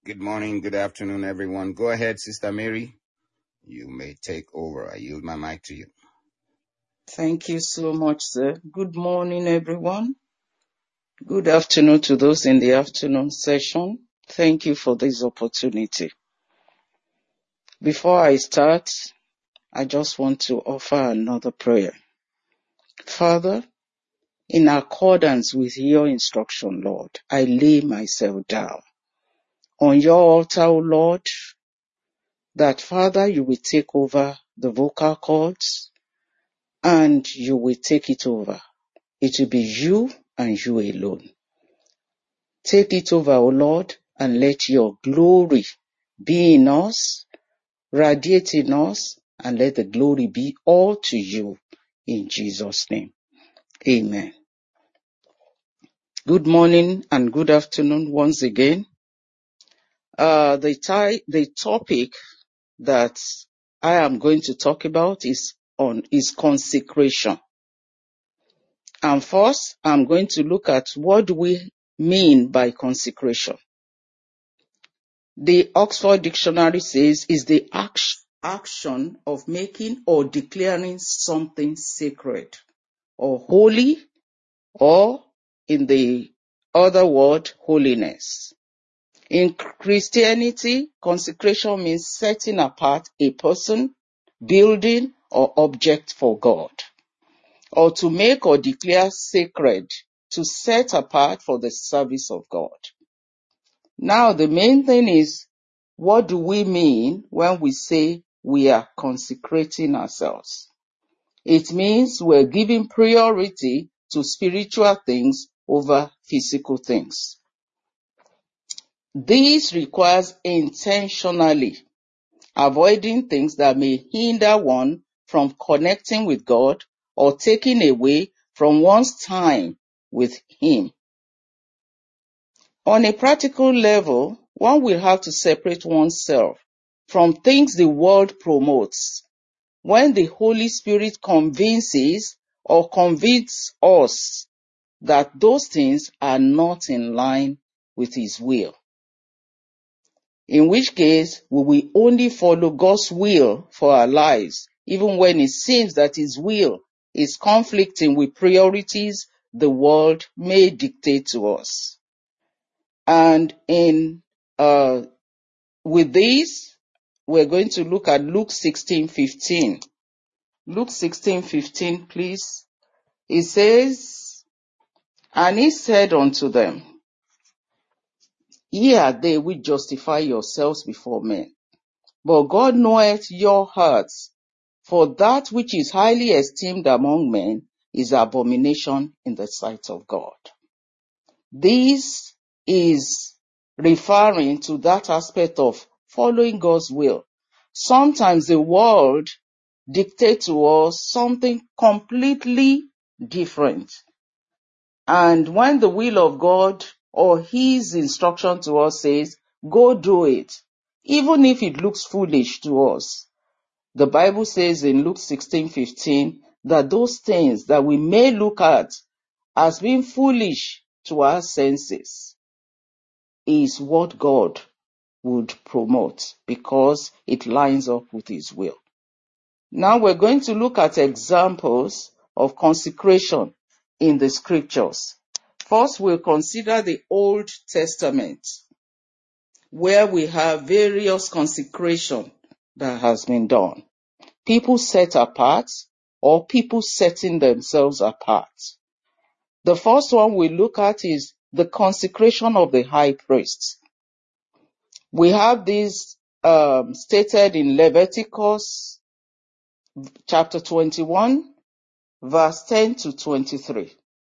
Good morning, good afternoon, everyone. Go ahead, Sister Mary. You may take over. I yield my mic to you. Thank you so much, sir. Good morning, everyone. Good afternoon to those in the afternoon session. Thank you for this opportunity. Before I start, I just want to offer another prayer. Father, in accordance with your instruction, Lord, I lay myself down on your altar, O Lord, that, Father, you will take over the vocal cords and you will take it over. It will be you and you alone. Take it over, O Lord, and let your glory be in us, radiate in us, and let the glory be all to you in Jesus' name. Amen. Good morning and good afternoon once again. The topic that I am going to talk about is consecration. And first, I'm going to look at what do we mean by consecration. The Oxford Dictionary says is the action of making or declaring something sacred or holy, or in the other word, holiness. In Christianity, consecration means setting apart a person, building, or object for God, or to make or declare sacred, to set apart for the service of God. Now, the main thing is, what do we mean when we say we are consecrating ourselves? It means we're giving priority to spiritual things over physical things. This requires intentionally avoiding things that may hinder one from connecting with God or taking away from one's time with Him. On a practical level, one will have to separate oneself from things the world promotes. When the Holy Spirit convinces or convinces us that those things are not in line with His will. In which case, we will only follow God's will for our lives, even when it seems that His will is conflicting with priorities the world may dictate to us. And with this, we're going to look at Luke 16:15. Luke 16:15, please. It says, "And he said unto them, Ye are they which justify yourselves before men, but God knoweth your hearts, for that which is highly esteemed among men is abomination in the sight of God." This is referring to that aspect of following God's will. Sometimes the world dictates to us something completely different. And when the will of God or His instruction to us says, go do it, even if it looks foolish to us, the Bible says in Luke 16:15 that those things that we may look at as being foolish to our senses is what God would promote because it lines up with His will. Now we're going to look at examples of consecration in the scriptures. First, we'll consider the Old Testament, where we have various consecration that has been done. People set apart or people setting themselves apart. The first one we look at is the consecration of the high priest. We have this stated in Leviticus chapter 21, verse 10 to 23.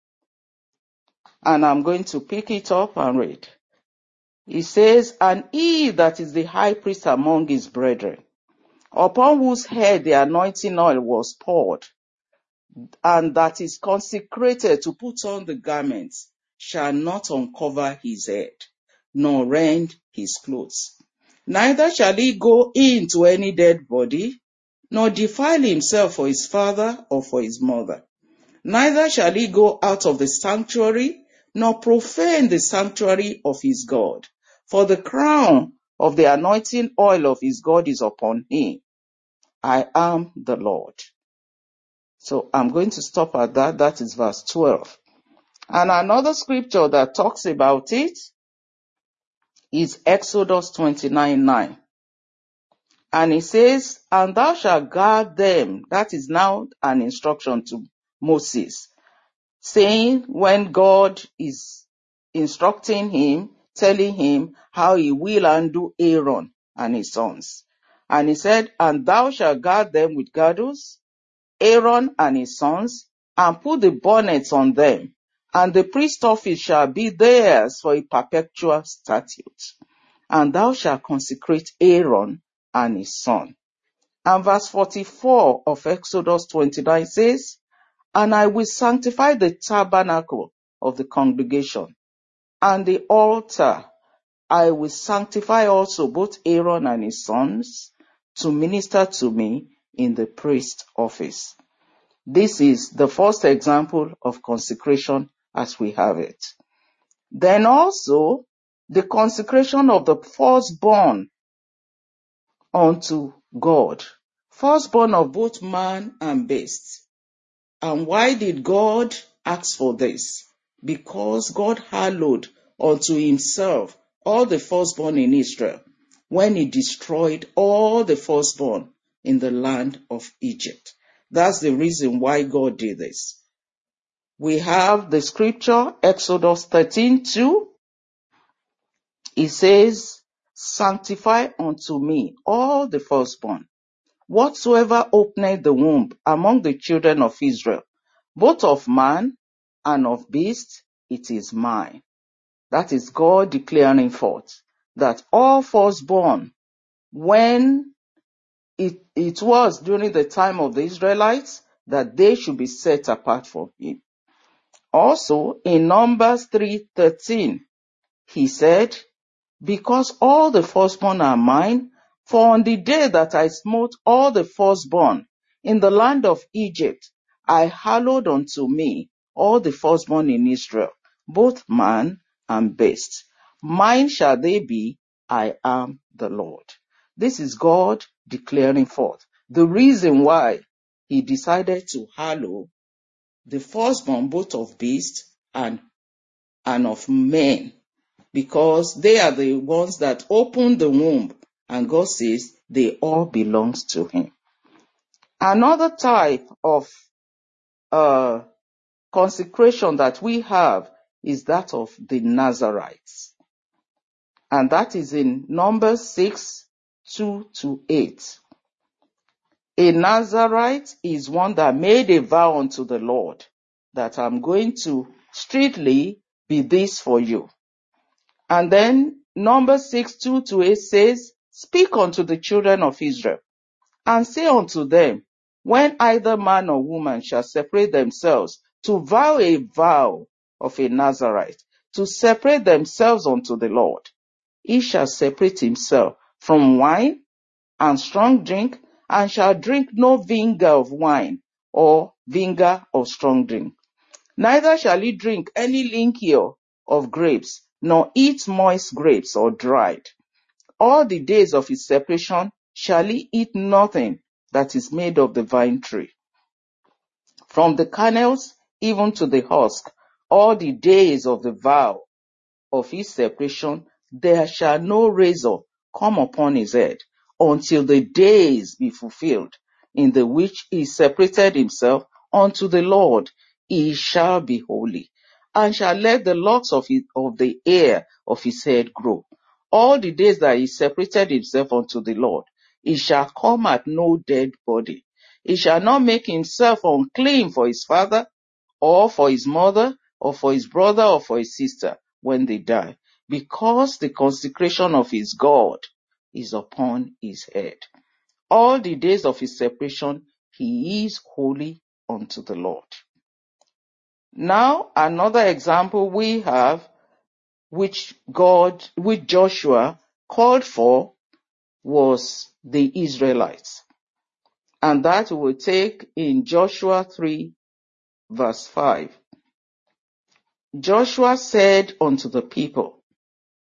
And I'm going to pick it up and read. It says, "And he that is the high priest among his brethren, upon whose head the anointing oil was poured, and that is consecrated to put on the garments, shall not uncover his head, nor rend his clothes. Neither shall he go into any dead body, nor defile himself for his father or for his mother. Neither shall he go out of the sanctuary, nor profane the sanctuary of his God, For the crown of the anointing oil of his God is upon him. I am the Lord. So I'm going to stop at that. That is verse 12. And another scripture that talks about it is Exodus 29:9. And it says, and thou shalt guard them. That is now an instruction to Moses, saying when God is instructing him, telling him how he will undo Aaron and his sons. And he said, and thou shalt guard them with girdles, Aaron and his sons, and put the bonnets on them, and the priest office shall be theirs for a perpetual statute. And thou shalt consecrate Aaron and his son. And verse 44 of Exodus 29 says, and I will sanctify the tabernacle of the congregation, and the altar I will sanctify also both Aaron and his sons to minister to me in the priest office. This is the first example of consecration as we have it. Then also the consecration of the firstborn unto God, firstborn of both man and beast. And why did God ask for this? Because God hallowed unto himself all the firstborn in Israel when he destroyed all the firstborn in the land of Egypt. That's the reason why God did this. We have the scripture, Exodus 13:2. It says, sanctify unto me all the firstborn, whatsoever openeth the womb among the children of Israel, both of man and of beast, it is mine. That is God declaring forth that all firstborn, when it was during the time of the Israelites, that they should be set apart for him. Also, in Numbers 3:13, he said, because all the firstborn are mine, for on the day that I smote all the firstborn in the land of Egypt, I hallowed unto me all the firstborn in Israel, both man and beast. Mine shall they be, I am the Lord. This is God declaring forth the reason why he decided to hallow the firstborn both of beast and of men, because they are the ones that open the womb, and God says they all belongs to him. Another type of consecration that we have is that of the Nazarites, and that is in Numbers 6:2-8. A Nazarite is one that made a vow unto the Lord that I'm going to strictly be this for you. And then Numbers 6:2-8 says, speak unto the children of Israel, and say unto them, when either man or woman shall separate themselves to vow a vow of a Nazarite, to separate themselves unto the Lord, he shall separate himself from wine and strong drink, and shall drink no vinegar of wine or vinegar of strong drink. Neither shall he drink any liquor of grapes, nor eat moist grapes or dried. All the days of his separation shall he eat nothing that is made of the vine tree. From the kernels even to the husk, all the days of the vow of his separation, there shall no razor come upon his head, until the days be fulfilled, in the which he separated himself unto the Lord. He shall be holy, and shall let the locks of the hair of his head grow. All the days that he separated himself unto the Lord, he shall come at no dead body. He shall not make himself unclean for his father, or for his mother, or for his brother, or for his sister, when they die, because the consecration of his God is upon his head. All the days of his separation, he is holy unto the Lord. Now, another example we have, which Joshua called for, was the Israelites. And that we will take in Joshua 3, verse 5. Joshua said unto the people,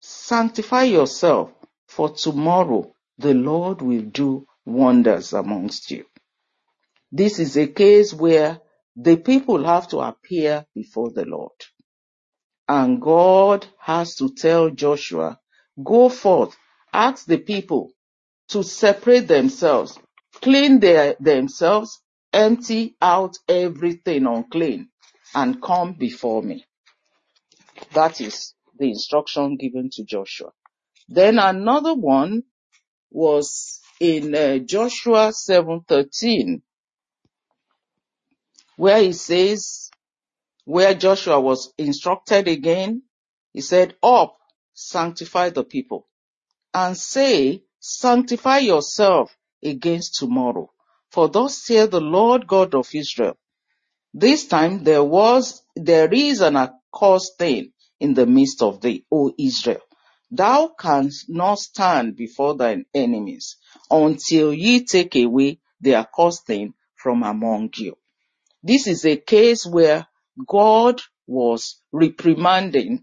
Sanctify yourself, for tomorrow the Lord will do wonders amongst you. This is a case where the people have to appear before the Lord. And God has to tell Joshua, go forth, ask the people to separate themselves, clean themselves, empty out everything unclean, and come before me. That is the instruction given to Joshua. Then another one was in Joshua 7:13, where he says, where Joshua was instructed again, he said, up, sanctify the people, and say, sanctify yourself against tomorrow. For thus saith the Lord God of Israel, this time there is an accursed thing in the midst of thee, O Israel. Thou canst not stand before thine enemies until ye take away the accursed thing from among you. This is a case where God was reprimanding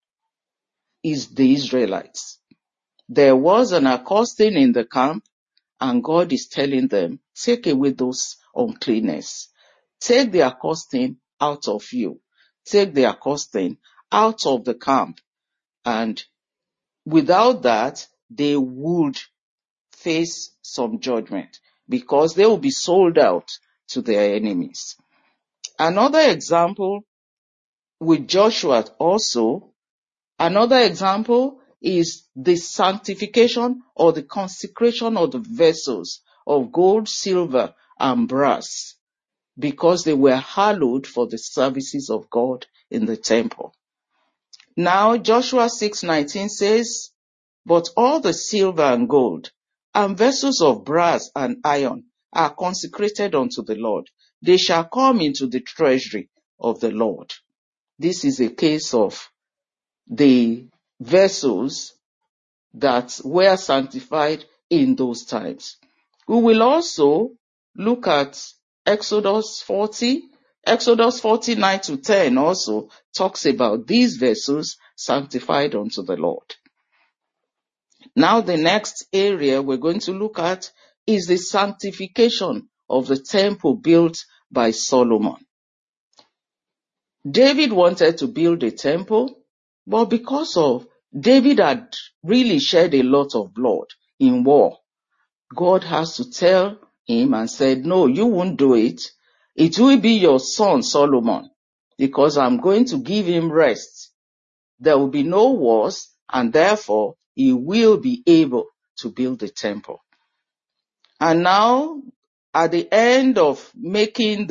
the Israelites. There was an accursed thing in the camp, and God is telling them, take away those uncleanness. Take the accursed thing out of you. Take the accursed thing out of the camp. And without that, they would face some judgment because they will be sold out to their enemies. Another example with Joshua also, another example is the sanctification or the consecration of the vessels of gold, silver, and brass, because they were hallowed for the services of God in the temple. Now Joshua 6:19 says, but all the silver and gold and vessels of brass and iron are consecrated unto the Lord. They shall come into the treasury of the Lord. This is a case of the vessels that were sanctified in those times. We will also look at Exodus 40. Exodus 49-10 also talks about these vessels sanctified unto the Lord. Now the next area we're going to look at is the sanctification of the temple built by Solomon. David wanted to build a temple, but because of David had really shed a lot of blood in war, God has to tell him and said, no, you won't do it. It will be your son Solomon, because I'm going to give him rest. There will be no wars, and therefore he will be able to build the temple. And now, at the end of building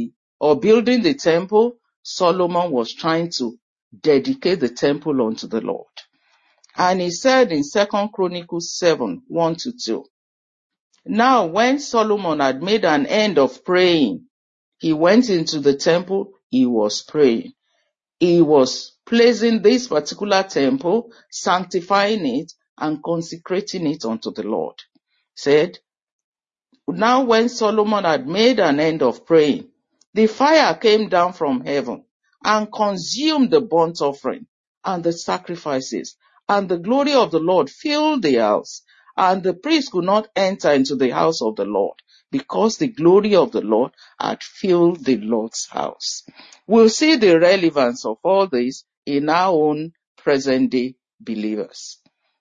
the temple, Solomon was trying to dedicate the temple unto the Lord. And he said in 2 Chronicles 7:1-2, now when Solomon had made an end of praying, he went into the temple, he was praying. He was placing this particular temple, sanctifying it, and consecrating it unto the Lord. Said, now when Solomon had made an end of praying, the fire came down from heaven and consumed the burnt offering and the sacrifices, and the glory of the Lord filled the house, and the priest could not enter into the house of the Lord, because the glory of the Lord had filled the Lord's house. We'll see the relevance of all this in our own present-day believers.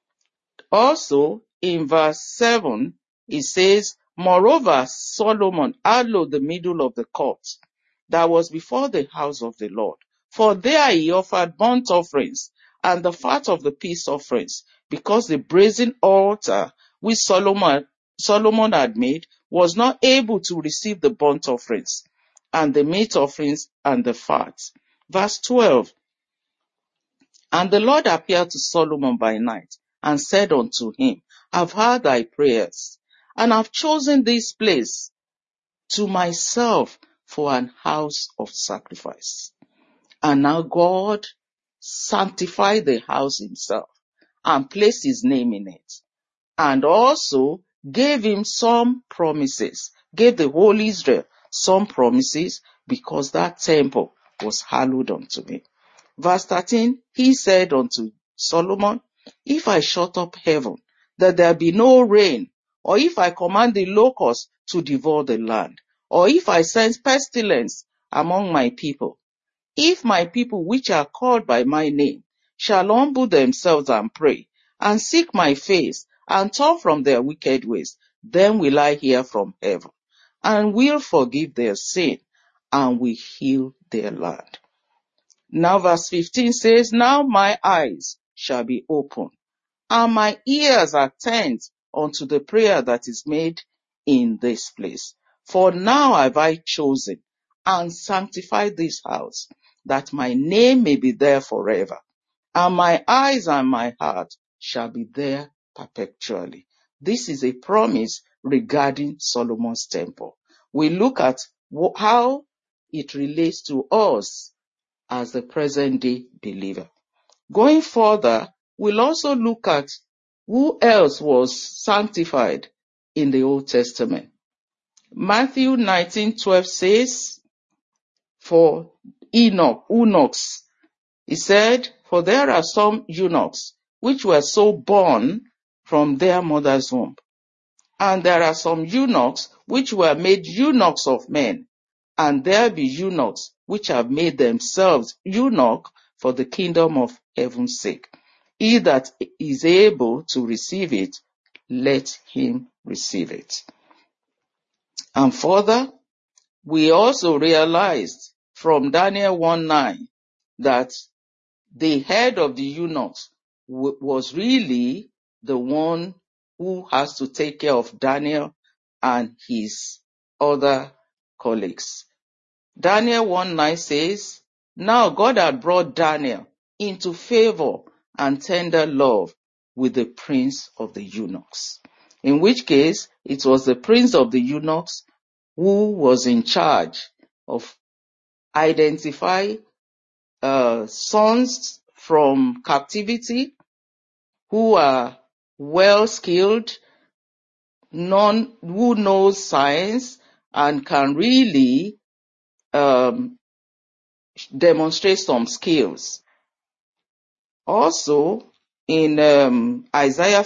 Also, in verse 7, it says, moreover, Solomon hallowed the middle of the court that was before the house of the Lord. For there he offered burnt offerings and the fat of the peace offerings, because the brazen altar which Solomon had made was not able to receive the burnt offerings and the meat offerings and the fat. Verse 12, and the Lord appeared to Solomon by night and said unto him, I've heard thy prayers, and I've chosen this place to myself for an house of sacrifice. And now God sanctified the house himself and placed his name in it, and also gave him some promises, gave the whole Israel some promises, because that temple was hallowed unto him. Verse 13, he said unto Solomon, If I shut up heaven, that there be no rain, or if I command the locusts to devour the land, or if I send pestilence among my people, if my people which are called by my name shall humble themselves and pray, and seek my face, and turn from their wicked ways, then will I hear from heaven, and will forgive their sin, and will heal their land. Now verse 15 says, now my eyes shall be open, and my ears attend unto the prayer that is made in this place. For now have I chosen and sanctified this house, that my name may be there forever, and my eyes and my heart shall be there perpetually. This is a promise regarding Solomon's temple. We look at how it relates to us as the present day believer. Going further, we'll also look at who else was sanctified in the Old Testament. Matthew 19:12 says, for eunuchs, he said, for there are some eunuchs which were so born from their mother's womb, and there are some eunuchs which were made eunuchs of men, and there be eunuchs which have made themselves eunuch for the kingdom of heaven's sake. He that is able to receive it, let him receive it. And further, we also realized from Daniel 1:9 that the head of the eunuchs was really the one who has to take care of Daniel and his other colleagues. Daniel 1:9 says, now God had brought Daniel into favor and tender love with the prince of the eunuchs. In which case, it was the prince of the eunuchs who was in charge of identify sons from captivity who are well skilled, who knows science and can really demonstrate some skills. Also, in Isaiah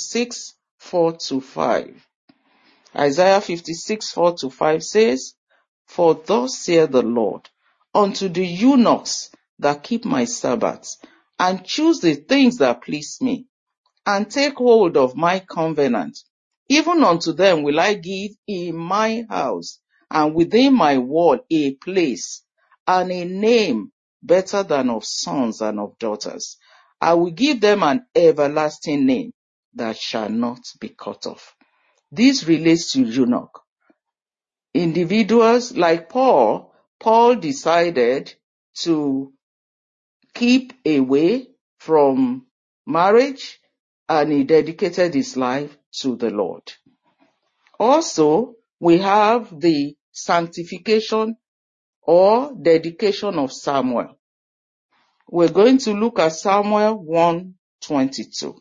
56:4-5, Isaiah 56:4-5 says, for thus saith the Lord, unto the eunuchs that keep my Sabbaths, and choose the things that please me, and take hold of my covenant, even unto them will I give in my house and within my wall a place and a name better than of sons and of daughters. I will give them an everlasting name that shall not be cut off. This relates to eunuch. Individuals like Paul decided to keep away from marriage, and he dedicated his life to the Lord. Also, we have the sanctification or dedication of Samuel. We're going to look at Samuel 1:22.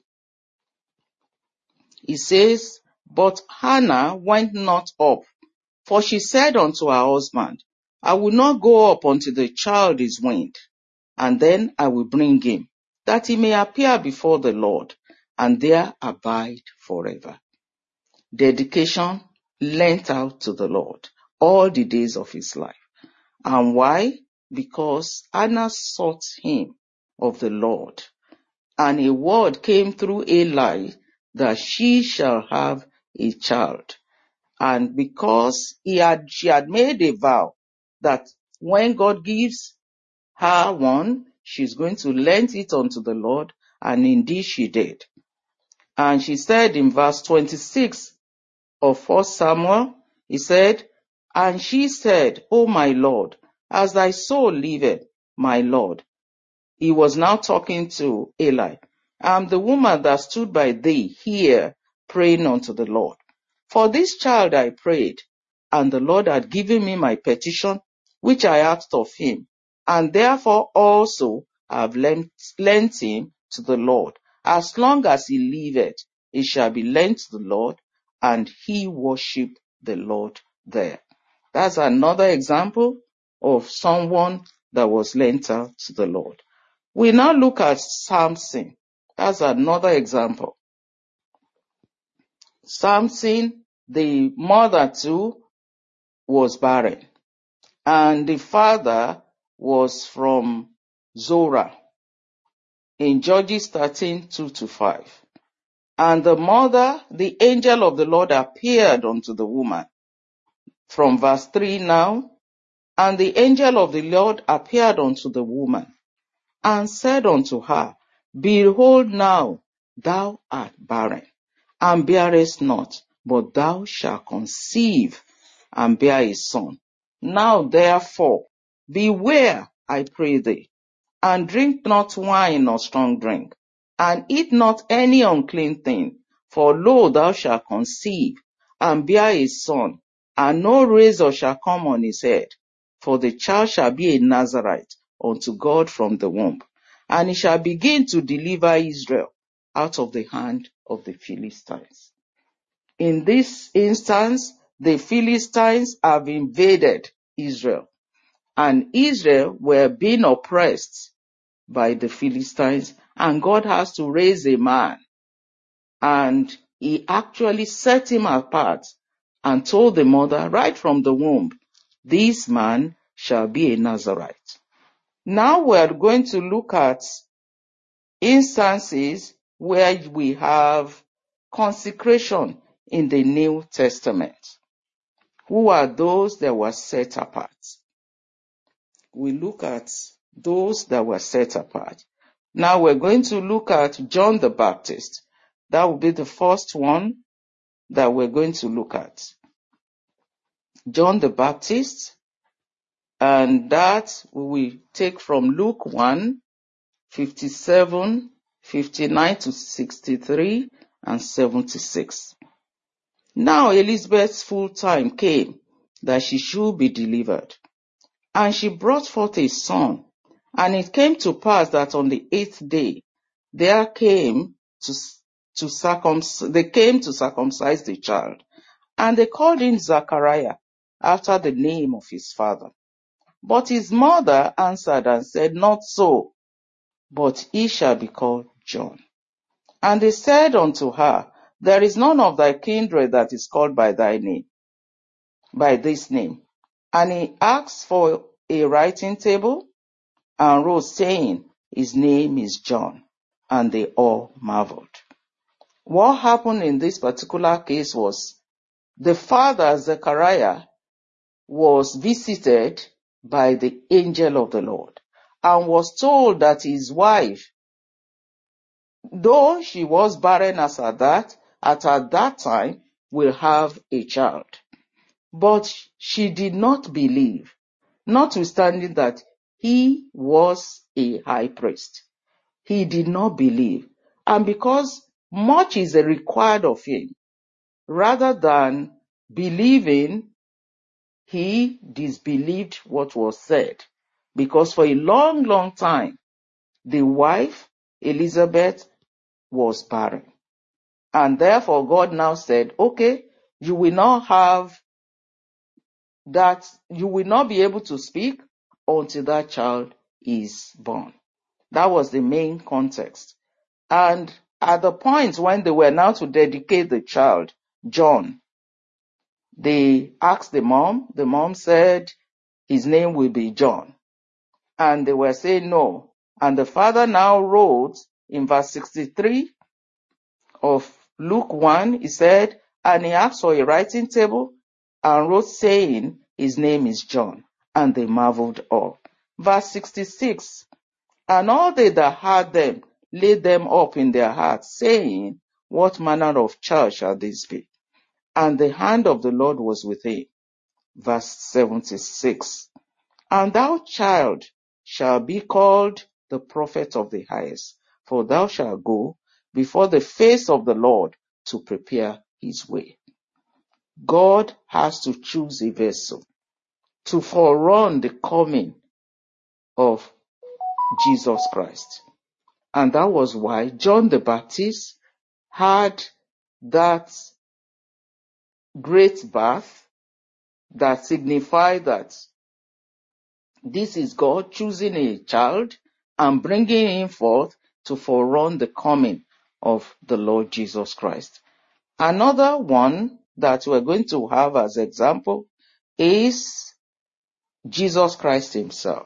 It says, but Hannah went not up, for she said unto her husband, I will not go up until the child is weaned, and then I will bring him, that he may appear before the Lord, and there abide forever. Dedication lent out to the Lord all the days of his life. And why? Because Hannah sought him of the Lord, and a word came through Eli that she shall have a child. And because she had made a vow that when God gives her one, she's going to lend it unto the Lord, and indeed she did. And she said in verse 26 of 1 Samuel, he said, and she said, O my Lord, as thy soul liveth, my Lord. He was now talking to Eli. I am the woman that stood by thee here praying unto the Lord. For this child I prayed, and the Lord had given me my petition, which I asked of him, and therefore also I have lent him to the Lord. As long as he liveth, it shall be lent to the Lord, and he worshipped the Lord there. That's another example of someone that was lent out to the Lord. We now look at Samson. That's another example. Samson, the mother too, was barren, and the father was from Zorah in Judges 13:2-5. And the mother, the angel of the Lord appeared unto the woman. From verse 3 now, and the angel of the Lord appeared unto the woman, and said unto her, Behold now, thou art barren, and bearest not, but thou shalt conceive, and bear a son. Now therefore, beware, I pray thee, and drink not wine nor strong drink, and eat not any unclean thing, for lo, thou shalt conceive, and bear a son, and no razor shall come on his head, for the child shall be a Nazarite unto God from the womb, and he shall begin to deliver Israel out of the hand of the Philistines. In this instance, the Philistines have invaded Israel, and Israel were being oppressed by the Philistines, and God has to raise a man, and he actually set him apart and told the mother right from the womb, this man shall be a Nazarite. Now we are going to look at instances where we have consecration in the New Testament. Who are those that were set apart? We look at those that were set apart. Now we're going to look at John the Baptist. That will be the first one that we're going to look at. John the Baptist, and that we will take from Luke 1:57, 59-63, and 76. Now Elizabeth's full time came that she should be delivered, and she brought forth a son. And it came to pass that on the 8th day they came to circumcise the child, and they called him Zachariah, after the name of his father. But his mother answered and said, Not so, but he shall be called John. And they said unto her, There is none of thy kindred that is called by thy name, by this name. And he asked for a writing table, and wrote, saying, His name is John. And they all marveled. What happened in this particular case was the father, Zechariah, was visited by the angel of the Lord and was told that his wife, though she was barren at that time, will have a child. But she did not believe, notwithstanding that he was a high priest. He did not believe. And because much is required of him, rather than believing, he disbelieved what was said. Because for a long, long time, the wife, Elizabeth, was barren. And therefore God now said, okay, you will not have that, you will not be able to speak until that child is born. That was the main context. And at the point when they were now to dedicate the child, John, they asked the mom said his name will be John. And they were saying no. And the father now wrote in verse 63 of Luke 1, he said, and he asked for a writing table and wrote, saying, his name is John. And they marveled all. Verse 66, and all they that heard them laid them up in their hearts, saying, what manner of child shall this be? And the hand of the Lord was with him. Verse 76, and thou, child, shall be called the prophet of the highest, for thou shalt go before the face of the Lord to prepare his way. God has to choose a vessel to forerun the coming of Jesus Christ. And that was why John the Baptist had that great birth that signified that this is God choosing a child and bringing him forth to forerun the coming of the Lord Jesus Christ. Another one that we're going to have as example is Jesus Christ himself.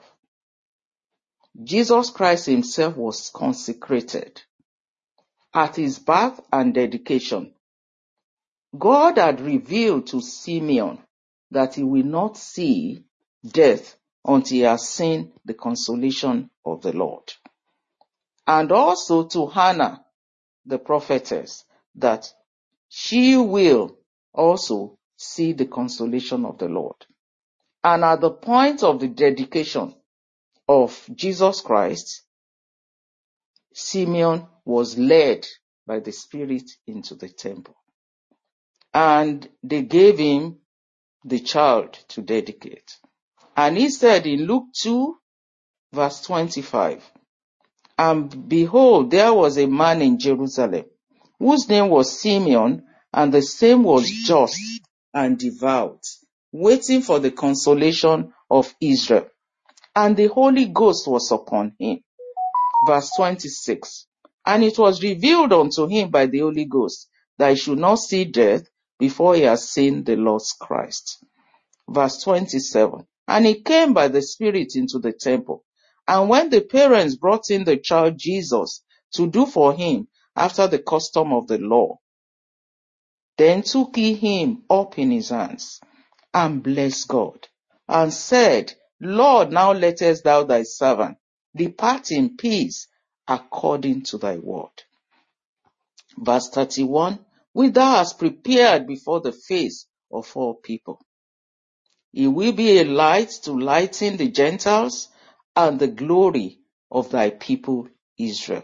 Jesus Christ himself was consecrated at his birth and dedication. God had revealed to Simeon that he will not see death until he has seen the consolation of the Lord. And also to Hannah, the prophetess, that she will also see the consolation of the Lord. And at the point of the dedication of Jesus Christ, Simeon was led by the Spirit into the temple. And they gave him the child to dedicate. And he said in Luke 2, verse 25, "And behold, there was a man in Jerusalem, whose name was Simeon, and the same was just and devout, waiting for the consolation of Israel. And the Holy Ghost was upon him." Verse 26, "And it was revealed unto him by the Holy Ghost that he should not see death before he has seen the Lord's Christ." Verse 27, "And he came by the Spirit into the temple. And when the parents brought in the child Jesus to do for him after the custom of the law, then took he him up in his hands, and blessed God, and said, Lord, now lettest thou thy servant depart in peace according to thy word." Verse 31, "Which thou hast prepared before the face of all people. He will be a light to lighten the Gentiles, and the glory of thy people Israel."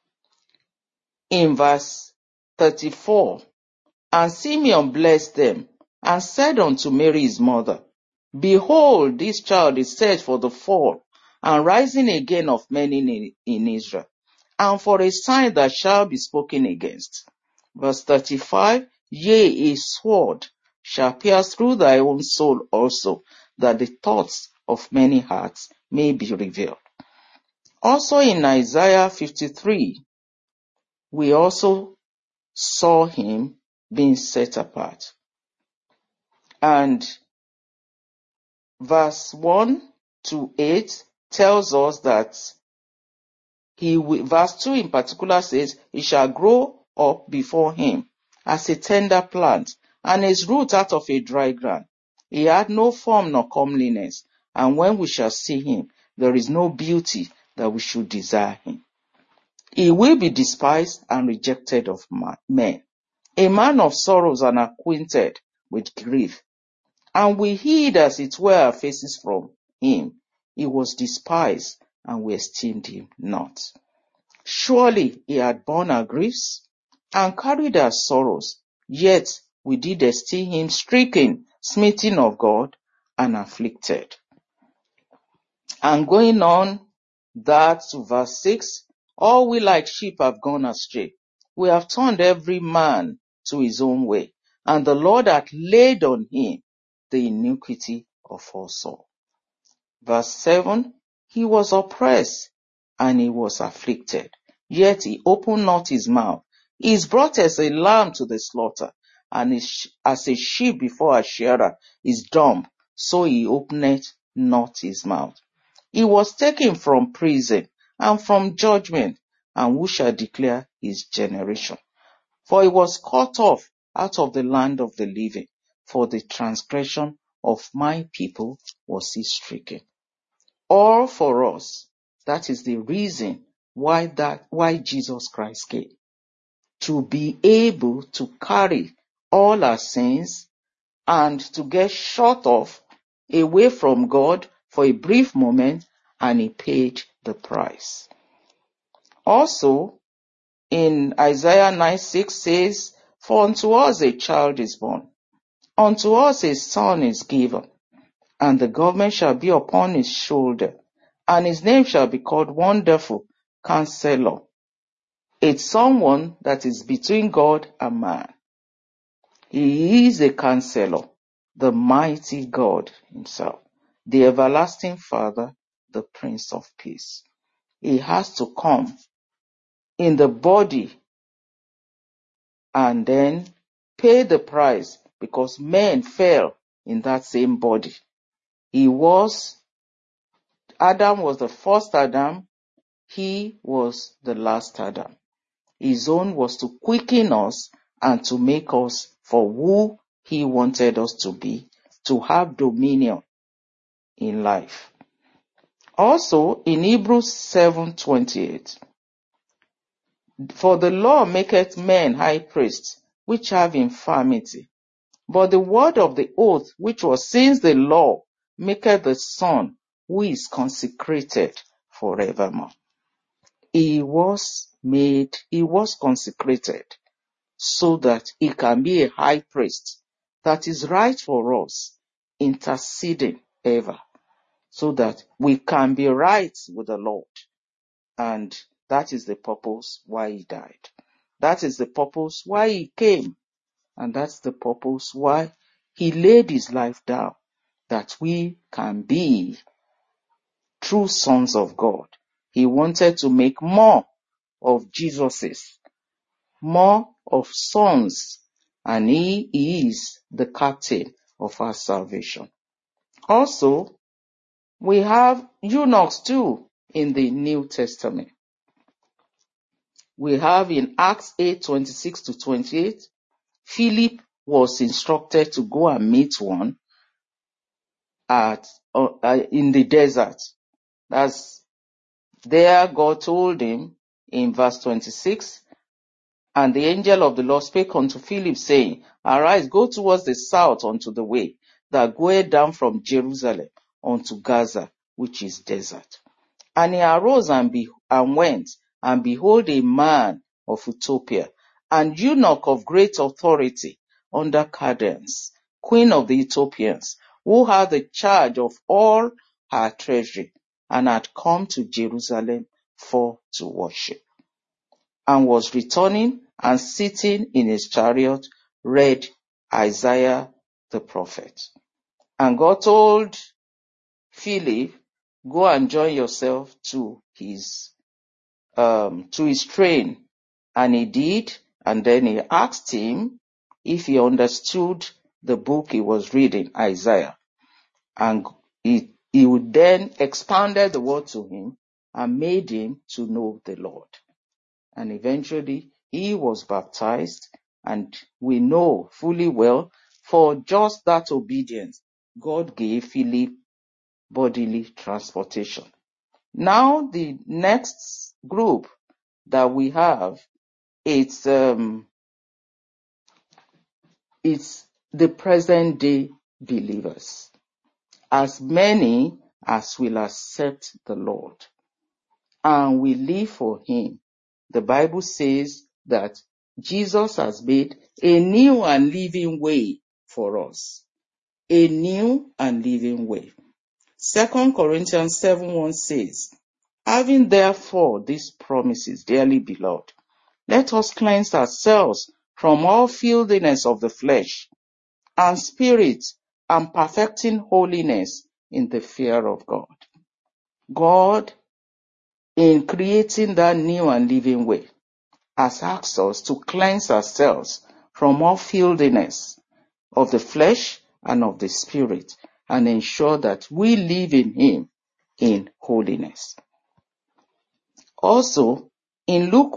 In verse 34, "And Simeon blessed them, and said unto Mary his mother, Behold, this child is set for the fall and rising again of many in Israel, and for a sign that shall be spoken against." Verse 35, "Yea, a sword shall pierce through thy own soul also, that the thoughts of many hearts may be revealed." Also in Isaiah 53, we also saw him being set apart. And verse 1 to 8 tells us that verse 2 in particular says, "He shall grow up before him as a tender plant, and his root out of a dry ground. He had no form nor comeliness, and when we shall see him, there is no beauty that we should desire him. He will be despised and rejected of men, a man of sorrows and acquainted with grief. And we hid as it were our faces from him. He was despised, and we esteemed him not. Surely he had borne our griefs and carried our sorrows, yet we did esteem him stricken, smitten of God, and afflicted." And going on that to verse 6, "All we like sheep have gone astray. We have turned every man to his own way, and the Lord hath laid on him the iniquity of us all." Verse 7, "He was oppressed and he was afflicted, yet he opened not his mouth. He is brought as a lamb to the slaughter, and as a sheep before a shearer is dumb, so he openeth not his mouth. He was taken from prison and from judgment, and who shall declare his generation? For he was cut off out of the land of the living. For the transgression of my people was he stricken." All for us. That is the reason why Jesus Christ came. To be able to carry all our sins and to get shut off away from God for a brief moment, and he paid the price. Also, in Isaiah 9:6 says, "For unto us a child is born, unto us a son is given, and the government shall be upon his shoulder, and his name shall be called Wonderful Counselor." It's someone that is between God and man. He is a counselor, the mighty God himself, the everlasting Father, the Prince of Peace. He has to come in the body and then pay the price because men fell in that same body. Adam was the first Adam. He was the last Adam. His own was to quicken us and to make us for who he wanted us to be, to have dominion in life. Also, in Hebrews 7:28, for the law maketh men high priests, which have infirmity. But the word of the oath, which was since the law, maketh the Son, who is consecrated forevermore. He was consecrated so that he can be a high priest that is right for us, interceding ever, so that we can be right with the Lord. And that is the purpose why he died. That is the purpose why he came. And that's the purpose why he laid his life down, that we can be true sons of God. He wanted to make more of Jesuses, more of sons, and he is the captain of our salvation. Also, we have eunuchs too in the New Testament. We have in Acts 8:26-28, Philip was instructed to go and meet one in the desert. That's there God told him in verse 26, and the angel of the Lord spake unto Philip, saying, Arise, go towards the south unto the way that goeth down from Jerusalem unto Gaza, which is desert. And he arose and went, and behold, a man of Ethiopia, an eunuch of great authority under Candace, queen of the Ethiopians, who had the charge of all her treasury, and had come to Jerusalem for to worship, and was returning, and sitting in his chariot read Isaiah the prophet. And God told Philip, go and join yourself to his train. And he did, and then he asked him if he understood the book he was reading, Isaiah. And he would then expounded the word to him and made him to know the Lord. And eventually he was baptized, and we know fully well, for just that obedience, God gave Philip bodily transportation. Now the next group that we have, it's the present day believers, as many as will accept the Lord and will live for him. The Bible says that Jesus has made a new and living way for us. A new and living way. 2 Corinthians 7:1 says, having therefore these promises, dearly beloved, let us cleanse ourselves from all filthiness of the flesh and spirit, and perfecting holiness in the fear of God. God, in creating that new and living way, has asked us to cleanse ourselves from all filthiness of the flesh and of the spirit, and ensure that we live in him in holiness. Also, in Luke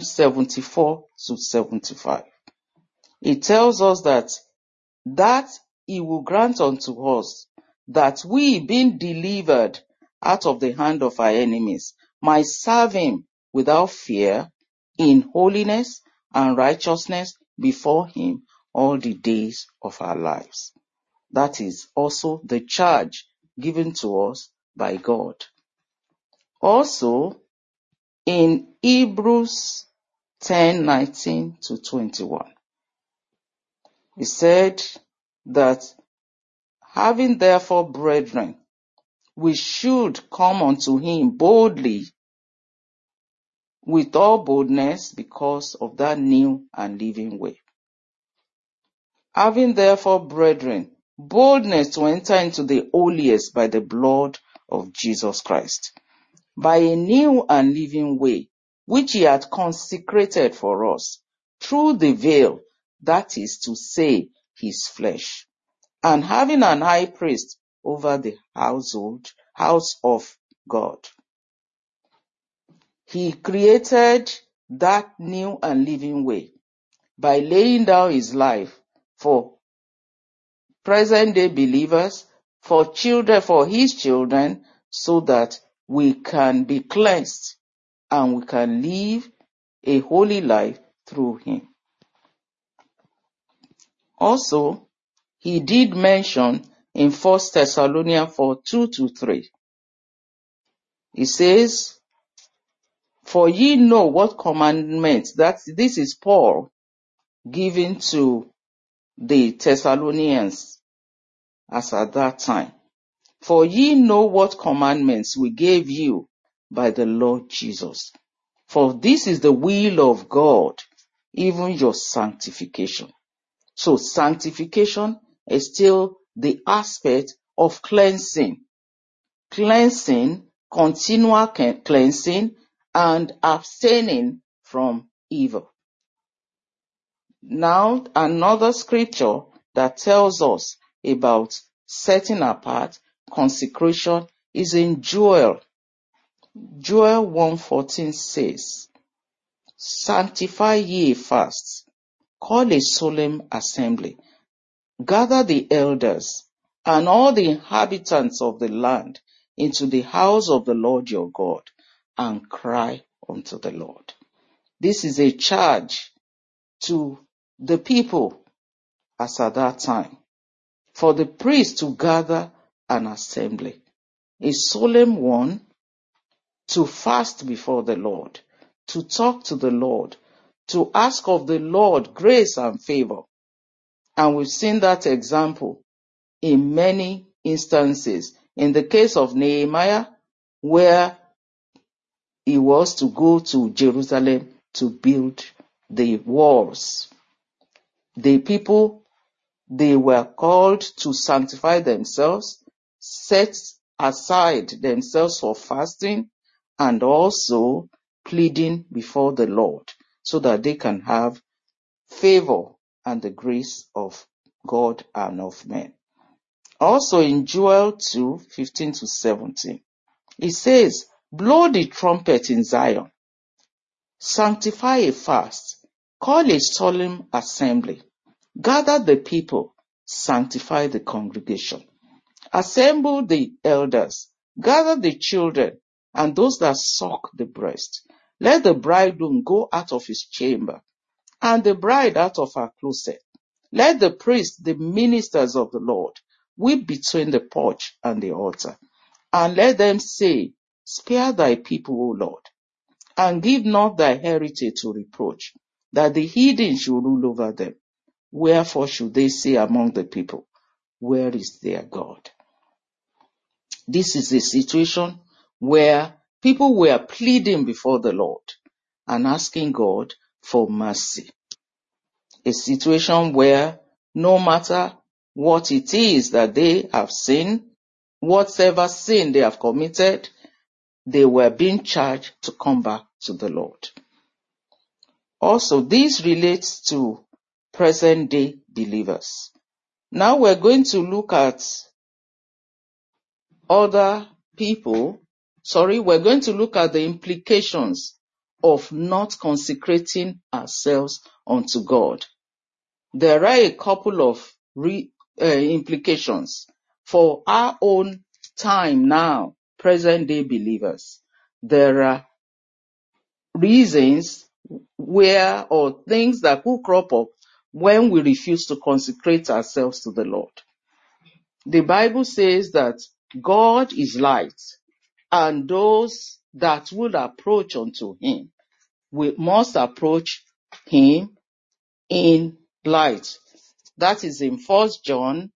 1:74-75, it tells us that he will grant unto us that we, being delivered out of the hand of our enemies, might serve him without fear in holiness and righteousness before him all the days of our lives. That is also the charge given to us by God. Also, in Hebrews 10:19-21, it said that, having therefore, brethren, we should come unto him boldly, with all boldness, because of that new and living way. Having therefore, brethren, boldness to enter into the holiest by the blood of Jesus Christ, by a new and living way, which he had consecrated for us through the veil, that is to say, his flesh, and having an high priest over the house of God. He created that new and living way by laying down his life for present day believers, for his children, so that we can be cleansed and we can live a holy life through him. Also, he did mention in 1 Thessalonians 4:2-3. He says, for ye know what commandments, this is Paul giving to the Thessalonians as at that time. For ye know what commandments we gave you by the Lord Jesus. For this is the will of God, even your sanctification. So sanctification is still the aspect of cleansing. Cleansing, continual cleansing, and abstaining from evil. Now, another scripture that tells us about setting apart, consecration, is in Joel. Joel 1:14 says, sanctify ye fast, call a solemn assembly, gather the elders and all the inhabitants of the land into the house of the Lord your God, and cry unto the Lord. This is a charge to the people as at that time, for the priest to gather an assembly, a solemn one, to fast before the Lord, to talk to the Lord, to ask of the Lord grace and favor. And we've seen that example in many instances. In the case of Nehemiah, where he was to go to Jerusalem to build the walls. The people, they were called to sanctify themselves, set aside themselves for fasting, and also pleading before the Lord so that they can have favor and the grace of God and of men. Also in Joel 2:15-17, it says, blow the trumpet in Zion, sanctify a fast, call a solemn assembly, gather the people, sanctify the congregation, assemble the elders, gather the children and those that suck the breast. Let the bridegroom go out of his chamber, and the bride out of her closet. Let the priests, the ministers of the Lord, weep between the porch and the altar. And let them say, spare thy people, O Lord, and give not thy heritage to reproach, that the heathen should rule over them. Wherefore should they say among the people, where is their God? This is a situation where people were pleading before the Lord and asking God for mercy. A situation where no matter what it is that they have sinned, whatever sin they have committed, they were being charged to come back to the Lord. Also, this relates to present day believers. Now we're going to look at we're going to look at the implications of not consecrating ourselves unto God. There are a couple of implications for our own time now, present day believers. There are reasons or things that could crop up when we refuse to consecrate ourselves to the Lord. The Bible says that God is light, and those that would approach unto him, we must approach him in light. That is in 1 John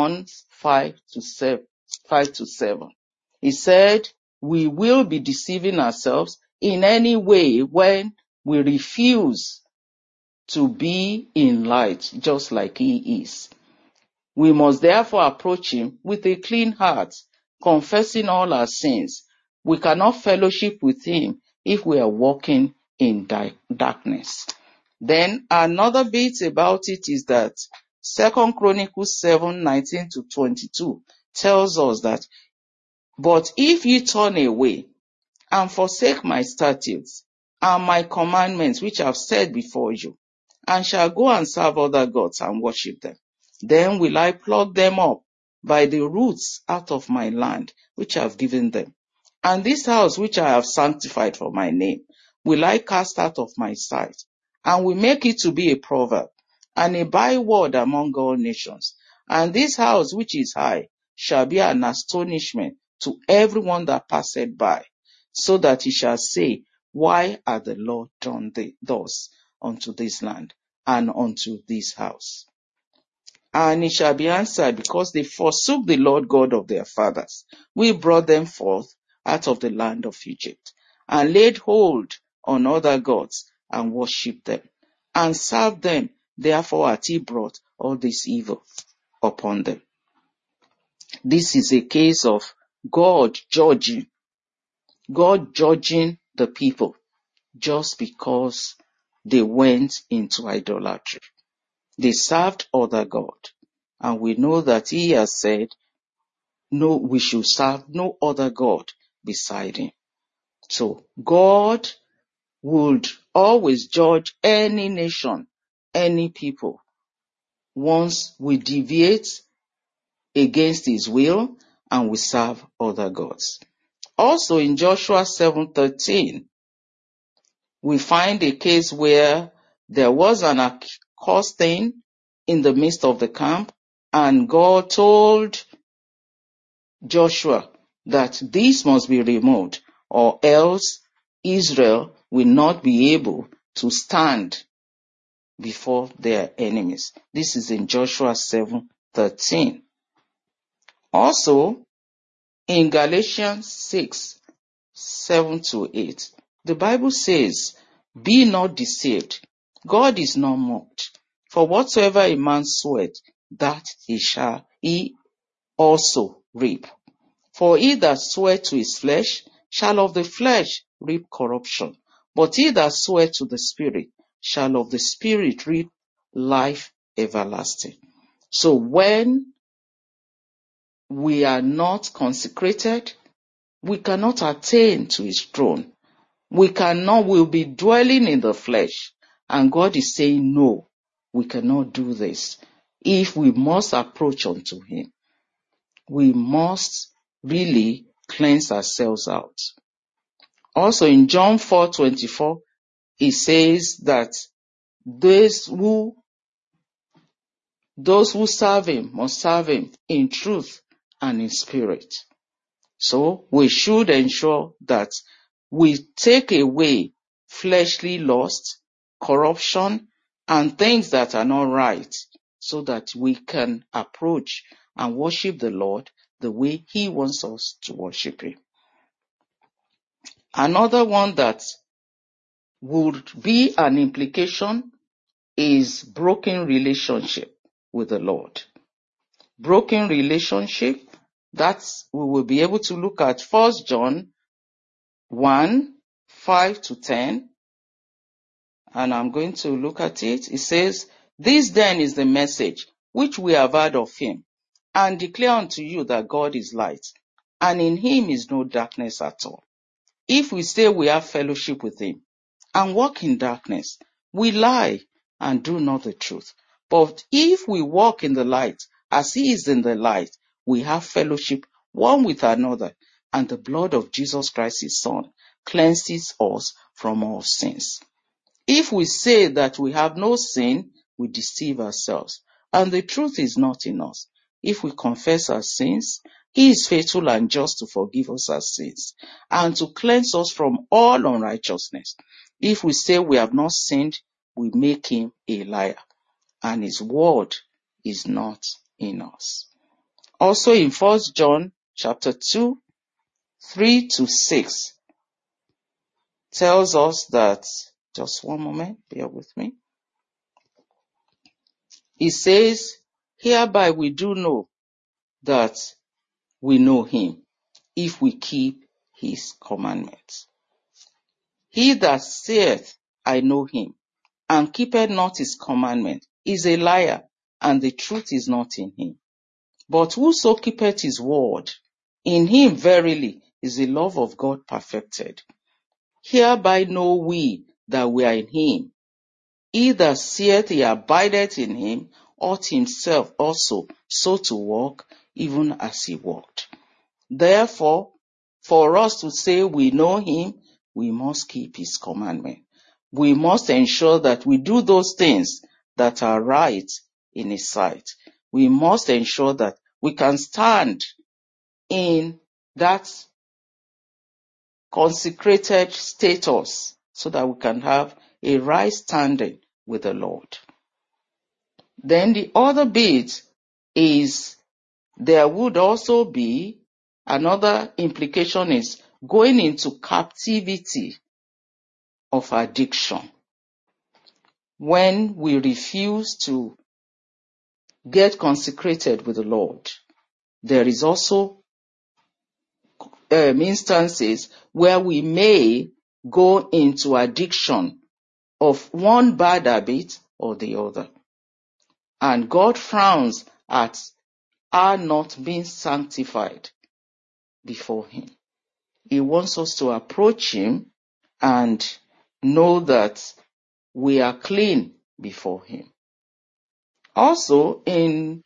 1:5-7. He said, we will be deceiving ourselves in any way when we refuse to be in light, just like he is. We must therefore approach him with a clean heart, confessing all our sins. We cannot fellowship with him if we are walking in darkness. Then another bit about it is that 2 Chronicles 7:19-22 tells us that, but if ye turn away and forsake my statutes and my commandments which I have set before you, and shall go and serve other gods and worship them, then will I pluck them up by the roots out of my land which I have given them. And this house which I have sanctified for my name will I cast out of my sight, and will make it to be a proverb and a byword among all nations. And this house which is high shall be an astonishment to everyone that passeth by, so that he shall say, why hath the Lord done thus unto this land and unto this house? And it shall be answered, because they forsook the Lord God of their fathers. We brought them forth out of the land of Egypt, and laid hold on other gods, and worshipped them, and served them. Therefore hath he brought all this evil upon them. This is a case of God judging the people just because they went into idolatry. They served other God. And we know that he has said, no, we should serve no other God beside him. So God would always judge any nation, any people, once we deviate against his will and we serve other gods. Also in Joshua 7:13, we find a case where there was an accursed thing in the midst of the camp, and God told Joshua that this must be removed, or else Israel will not be able to stand before their enemies. This is in Joshua 7:13. Also, in Galatians 6:7-8, the Bible says, be not deceived, God is not mocked. For whatsoever a man soweth, that he shall he also reap. For he that soweth to his flesh shall of the flesh reap corruption, but he that soweth to the Spirit shall of the Spirit reap life everlasting. So when we are not consecrated, we cannot attain to his throne. We'll be dwelling in the flesh. And God is saying, no, we cannot do this. If we must approach unto him, we must really cleanse ourselves out. Also in John 4:24, it says that those who serve him must serve him in truth and in spirit. So we should ensure that we take away fleshly lust, corruption, and things that are not right, so that we can approach and worship the Lord the way he wants us to worship him. Another one that would be an implication is broken relationship with the Lord. Broken relationship, that's we will be able to look at 1 John 1:5-10, and I'm going to look at it. It says, this then is the message which we have heard of him, and declare unto you that God is light, and in him is no darkness at all. If we say we have fellowship with him and walk in darkness, we lie and do not the truth. But if we walk in the light, as he is in the light, we have fellowship one with another, and the blood of Jesus Christ his Son cleanses us from all sins. If we say that we have no sin, we deceive ourselves, and the truth is not in us. If we confess our sins, he is faithful and just to forgive us our sins, and to cleanse us from all unrighteousness. If we say we have not sinned, we make him a liar, and his word is not in us. Also in 1 John chapter 2:3-6 tells us that, just one moment, bear with me. It says, hereby we do know that we know him, if we keep his commandments. He that saith, I know him, and keepeth not his commandment, is a liar, and the truth is not in him. But whoso keepeth his word, in him verily is the love of God perfected. Hereby know we that we are in him. He that saith he abideth in him ought himself also so to walk, even as he walked. Therefore, for us to say we know him, we must keep his commandment. We must ensure that we do those things that are right in his sight. We must ensure that we can stand in that consecrated status so that we can have a right standing with the Lord. Then the other bit is there would also be another implication is going into captivity of addiction. When we refuse to get consecrated with the Lord, there is also instances where we may go into addiction of one bad habit or the other. And God frowns at our not being sanctified before him. He wants us to approach him and know that we are clean before him. Also, in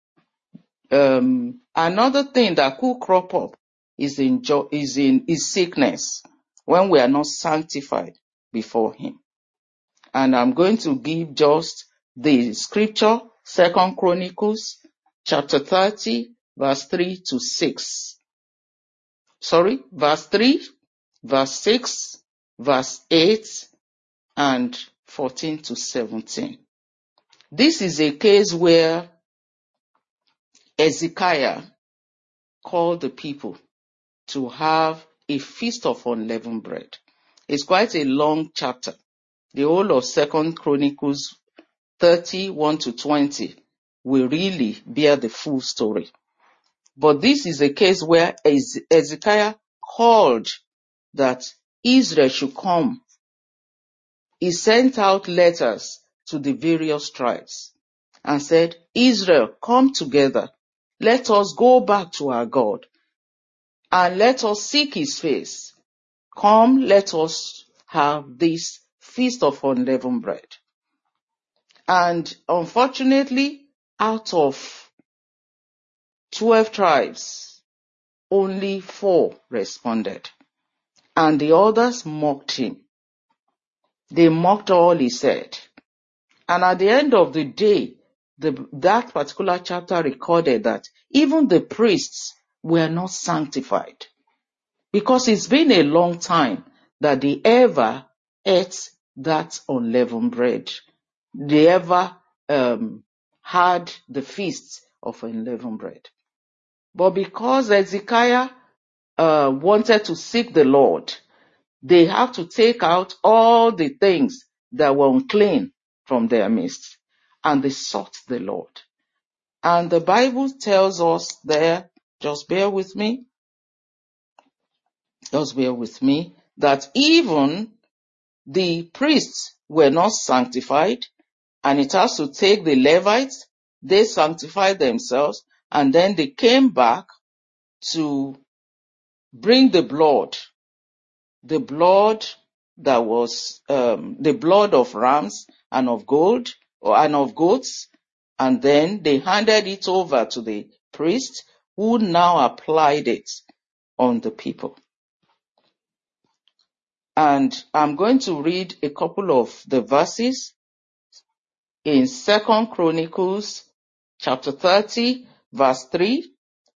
another thing that could crop up is sickness when we are not sanctified before him. And I'm going to give just the scripture, 2 Chronicles chapter 30, verse 3 to 6. Verse 3, verse 6, verse 8, and 14 to 17. This is a case where Hezekiah called the people to have a feast of unleavened bread. It's quite a long chapter. The whole of 2 Chronicles 30, 1 to 20 will really bear the full story. But this is a case where Hezekiah called that Israel should come. He sent out letters to the various tribes and said, Israel, come together. Let us go back to our God and let us seek his face. Come, let us have this feast of unleavened bread. And unfortunately, out of 12 tribes, only 4 responded. And the others mocked him. They mocked all he said. And at the end of the day, that particular chapter recorded that even the priests were not sanctified. Because it's been a long time that they ever ate that unleavened bread. They ever had the feast of unleavened bread. But because Hezekiah wanted to seek the Lord, they have to take out all the things that were unclean from their midst. And they sought the Lord. And the Bible tells us there, just bear with me, that even the priests were not sanctified, and it has to take the Levites. They sanctified themselves, and then they came back to bring the blood that was the blood of rams and of goats, and then they handed it over to the priest, who now applied it on the people. And I'm going to read a couple of the verses in 2 Chronicles chapter 30, verse 3.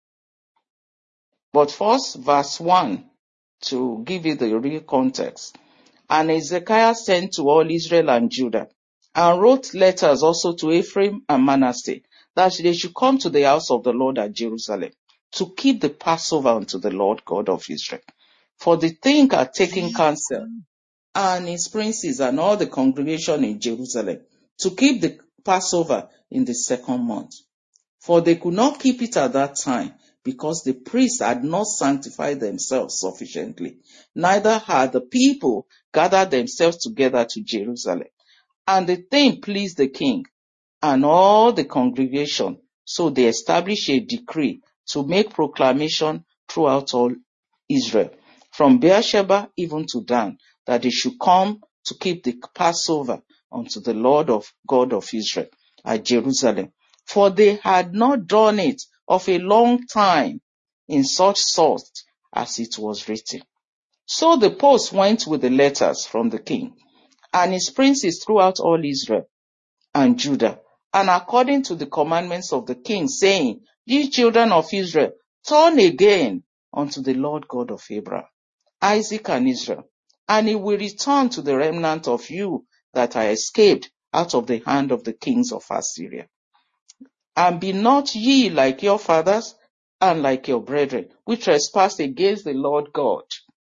But first, verse 1, to give you the real context. And Hezekiah sent to all Israel and Judah, and wrote letters also to Ephraim and Manasseh, that they should come to the house of the Lord at Jerusalem, to keep the Passover unto the Lord God of Israel. For the thing had taken counsel, and his princes and all the congregation in Jerusalem, to keep the Passover in the 2nd month. For they could not keep it at that time, because the priests had not sanctified themselves sufficiently, neither had the people gathered themselves together to Jerusalem. And the thing pleased the king and all the congregation. So they established a decree to make proclamation throughout all Israel, from Beersheba even to Dan, that they should come to keep the Passover unto the Lord of God of Israel at Jerusalem. For they had not done it of a long time in such sort as it was written. So the post went with the letters from the king and his princes throughout all Israel and Judah, and according to the commandments of the king, saying, Ye children of Israel, turn again unto the Lord God of Abraham, Isaac, and Israel, and he will return to the remnant of you that are escaped out of the hand of the kings of Assyria. And be not ye like your fathers and like your brethren, which trespassed against the Lord God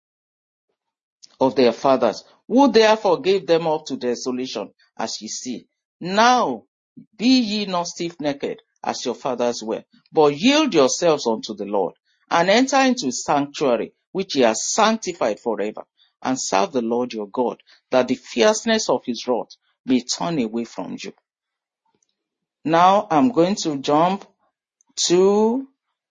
of their fathers, who therefore gave them up to desolation, as ye see. Now be ye not stiff-necked, as your fathers were, but yield yourselves unto the Lord, and enter into his sanctuary, which he has sanctified forever, and serve the Lord your God, that the fierceness of his wrath may turn away from you. Now I'm going to jump to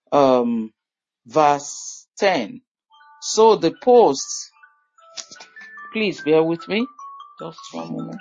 verse 10. So the post, please bear with me, just one moment.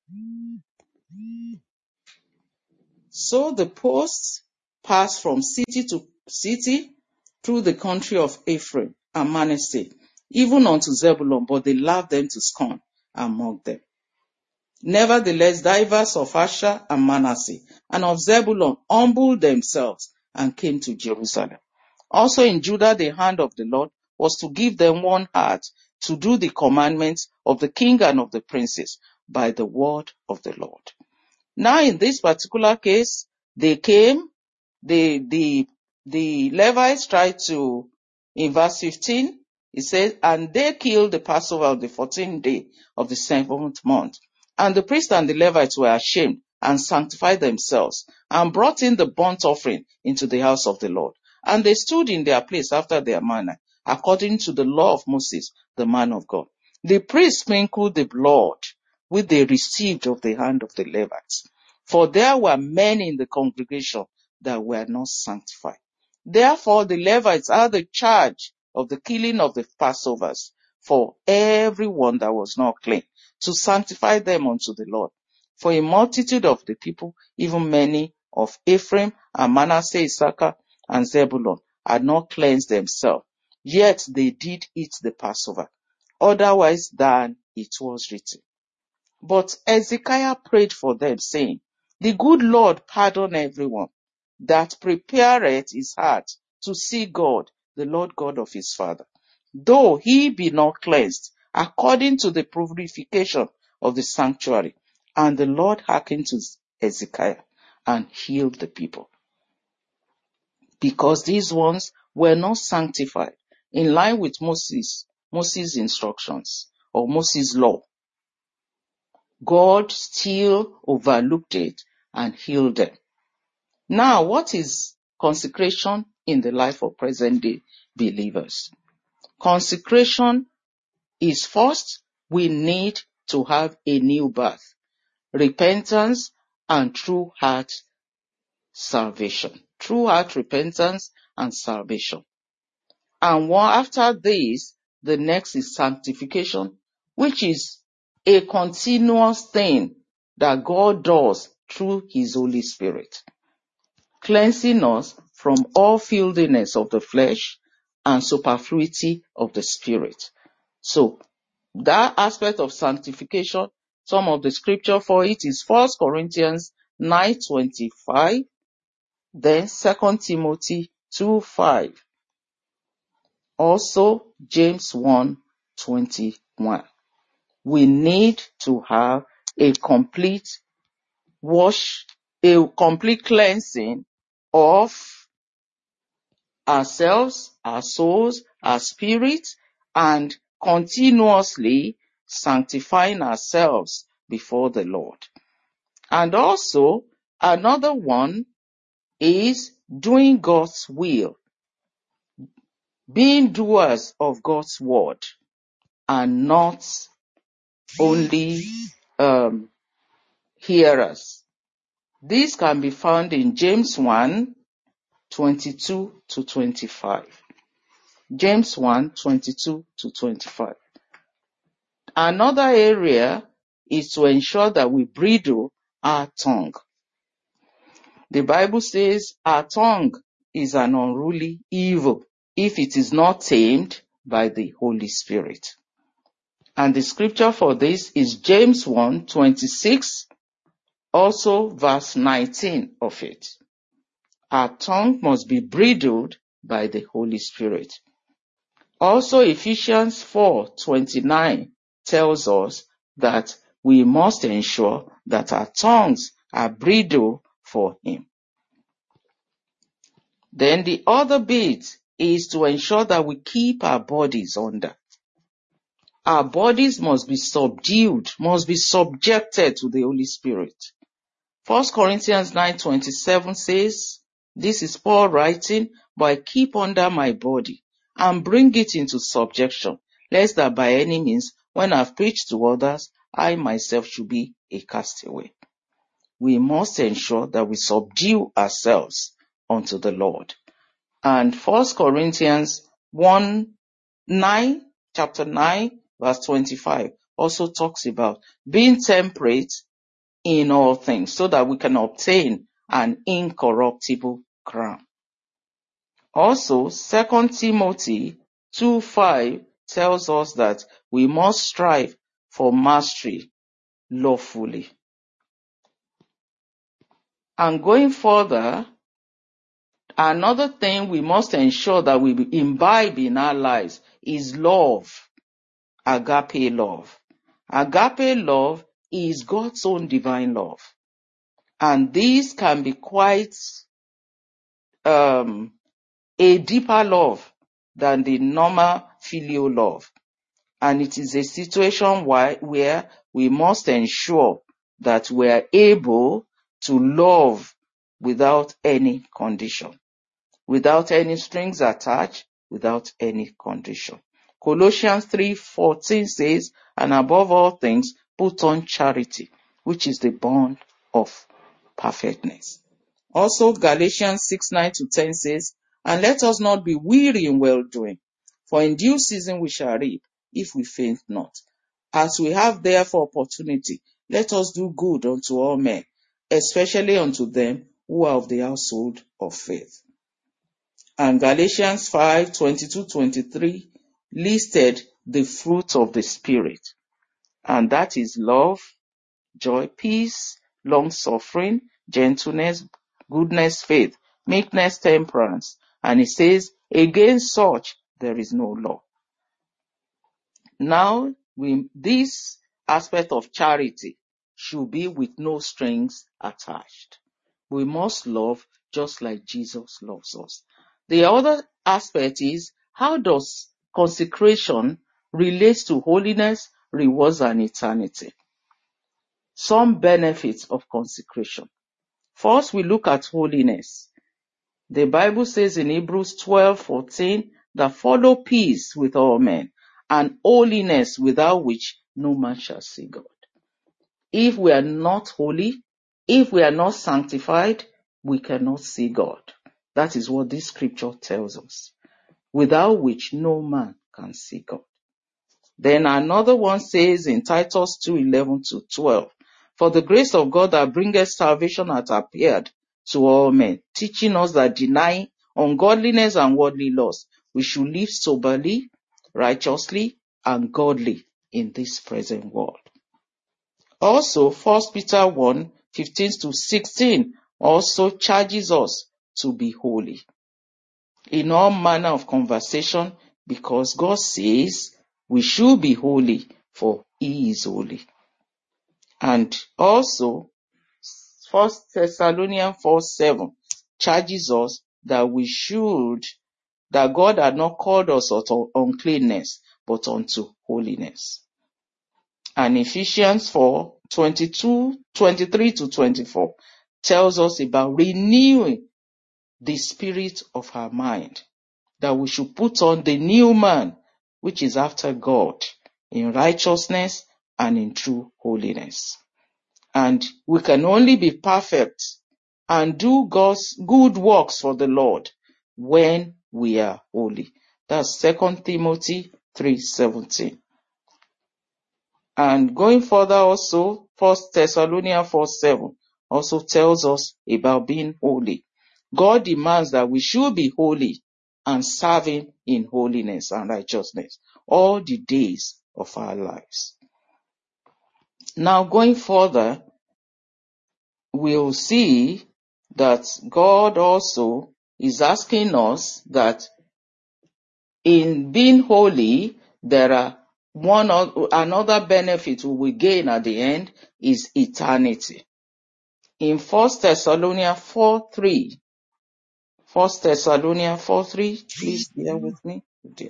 So the posts passed from city to city through the country of Ephraim and Manasseh, even unto Zebulun, but they laughed them to scorn and mocked them. Nevertheless, divers of Asher and Manasseh and of Zebulun humbled themselves and came to Jerusalem. Also in Judah, the hand of the Lord was to give them one heart to do the commandments of the king and of the princes by the word of the Lord. Now, in this particular case, they came, the Levites tried to, in verse 15, it says, and they killed the Passover on the 14th day of the 7th month. And the priests and the Levites were ashamed and sanctified themselves and brought in the burnt offering into the house of the Lord. And they stood in their place after their manner, according to the law of Moses, the man of God. The priests sprinkled the blood which they received of the hand of the Levites. For there were many in the congregation that were not sanctified. Therefore the Levites had the charge of the killing of the Passovers for everyone that was not clean, to sanctify them unto the Lord. For a multitude of the people, even many of Ephraim and Manasseh, Issachar and Zebulun, had not cleansed themselves, yet they did eat the Passover, otherwise than it was written. But Hezekiah prayed for them, saying, The good Lord pardon everyone that prepareth his heart to see God, the Lord God of his father, though he be not cleansed, according to the purification of the sanctuary. And the Lord hearkened to Hezekiah and healed the people, because these ones were not sanctified in line with Moses' instructions or Moses' law. God still overlooked it and healed them. Now, what is consecration in the life of present-day believers? Consecration is, first, we need to have a new birth, repentance, and true heart salvation. True heart repentance and salvation. And after this, the next is sanctification, which is a continuous thing that God does through his Holy Spirit, cleansing us from all filthiness of the flesh and superfluity of the spirit. So that aspect of sanctification, some of the scripture for it is 1 Corinthians 9:25, then 2 Timothy 2:5. Also, James 1:21. We need to have a complete cleansing of ourselves, our souls, our spirits, and continuously sanctifying ourselves before the Lord. And also, another one is doing God's will, being doers of God's word, and not only hearers. This can be found in James 1:22-25. James 1:22-25. Another area is to ensure that we bridle our tongue. The Bible says our tongue is an unruly evil if it is not tamed by the Holy Spirit. And the scripture for this is James 1:26, also verse 19 of it. Our tongue must be bridled by the Holy Spirit. Also, Ephesians 4:29 tells us that we must ensure that our tongues are bridled for Him. Then the other bit is to ensure that we keep our bodies under. Our bodies must be subdued, must be subjected to the Holy Spirit. 1 Corinthians 9:27 says, this is Paul writing, but I keep under my body and bring it into subjection, lest that by any means, when I've preached to others, I myself should be a castaway. We must ensure that we subdue ourselves unto the Lord. And 1 Corinthians chapter 9, verse 25 also talks about being temperate in all things so that we can obtain an incorruptible crown. Also, 2 Timothy 2:5 tells us that we must strive for mastery lawfully. And going further, another thing we must ensure that we imbibe in our lives is love, agape love. Agape love is God's own divine love. And this can be quite a deeper love than the normal filial love. And it is a situation where we must ensure that we are able to love without any condition, without any strings attached, without any condition. Colossians 3:14 says, and above all things, put on charity, which is the bond of perfectness. Also, Galatians 6:9-10 says, and let us not be weary in well-doing, for in due season we shall reap, if we faint not. As we have therefore opportunity, let us do good unto all men, especially unto them who are of the household of faith. And Galatians 5:22-23 listed the fruit of the Spirit, and that is love, joy, peace, long-suffering, gentleness, goodness, faith, meekness, temperance. And it says, against such there is no law. Now, this aspect of charity should be with no strings attached. We must love just like Jesus loves us. The other aspect is, how does consecration relate to holiness, rewards, and eternity? Some benefits of consecration. First, we look at holiness. The Bible says in Hebrews 12:14 that follow peace with all men and holiness, without which no man shall see God. If we are not holy, if we are not sanctified, we cannot see God. That is what this scripture tells us. Without which no man can see God. Then another one says in Titus 2:11-12, for the grace of God that bringeth salvation hath appeared to all men, teaching us that denying ungodliness and worldly lust, we should live soberly, righteously, and godly in this present world. Also, 1 Peter 1:15-16 also charges us to be holy in all manner of conversation, because God says we should be holy, for He is holy. And also, 1 Thessalonians 4:7 charges us that that God had not called us unto uncleanness, but unto holiness. And Ephesians 4:23-24 tells us about renewing the spirit of our mind, that we should put on the new man, which is after God, in righteousness and in true holiness. And we can only be perfect and do God's good works for the Lord when we are holy. That's 2 Timothy 3:17. And going further also, 1 Thessalonians 4:7 also tells us about being holy. God demands that we should be holy and serving in holiness and righteousness all the days of our lives. Now going further, we'll see that God also is asking us that in being holy, there are another benefit we will gain at the end is eternity. In 1 Thessalonians 4:3, 1 Thessalonians 4:3, please bear with me.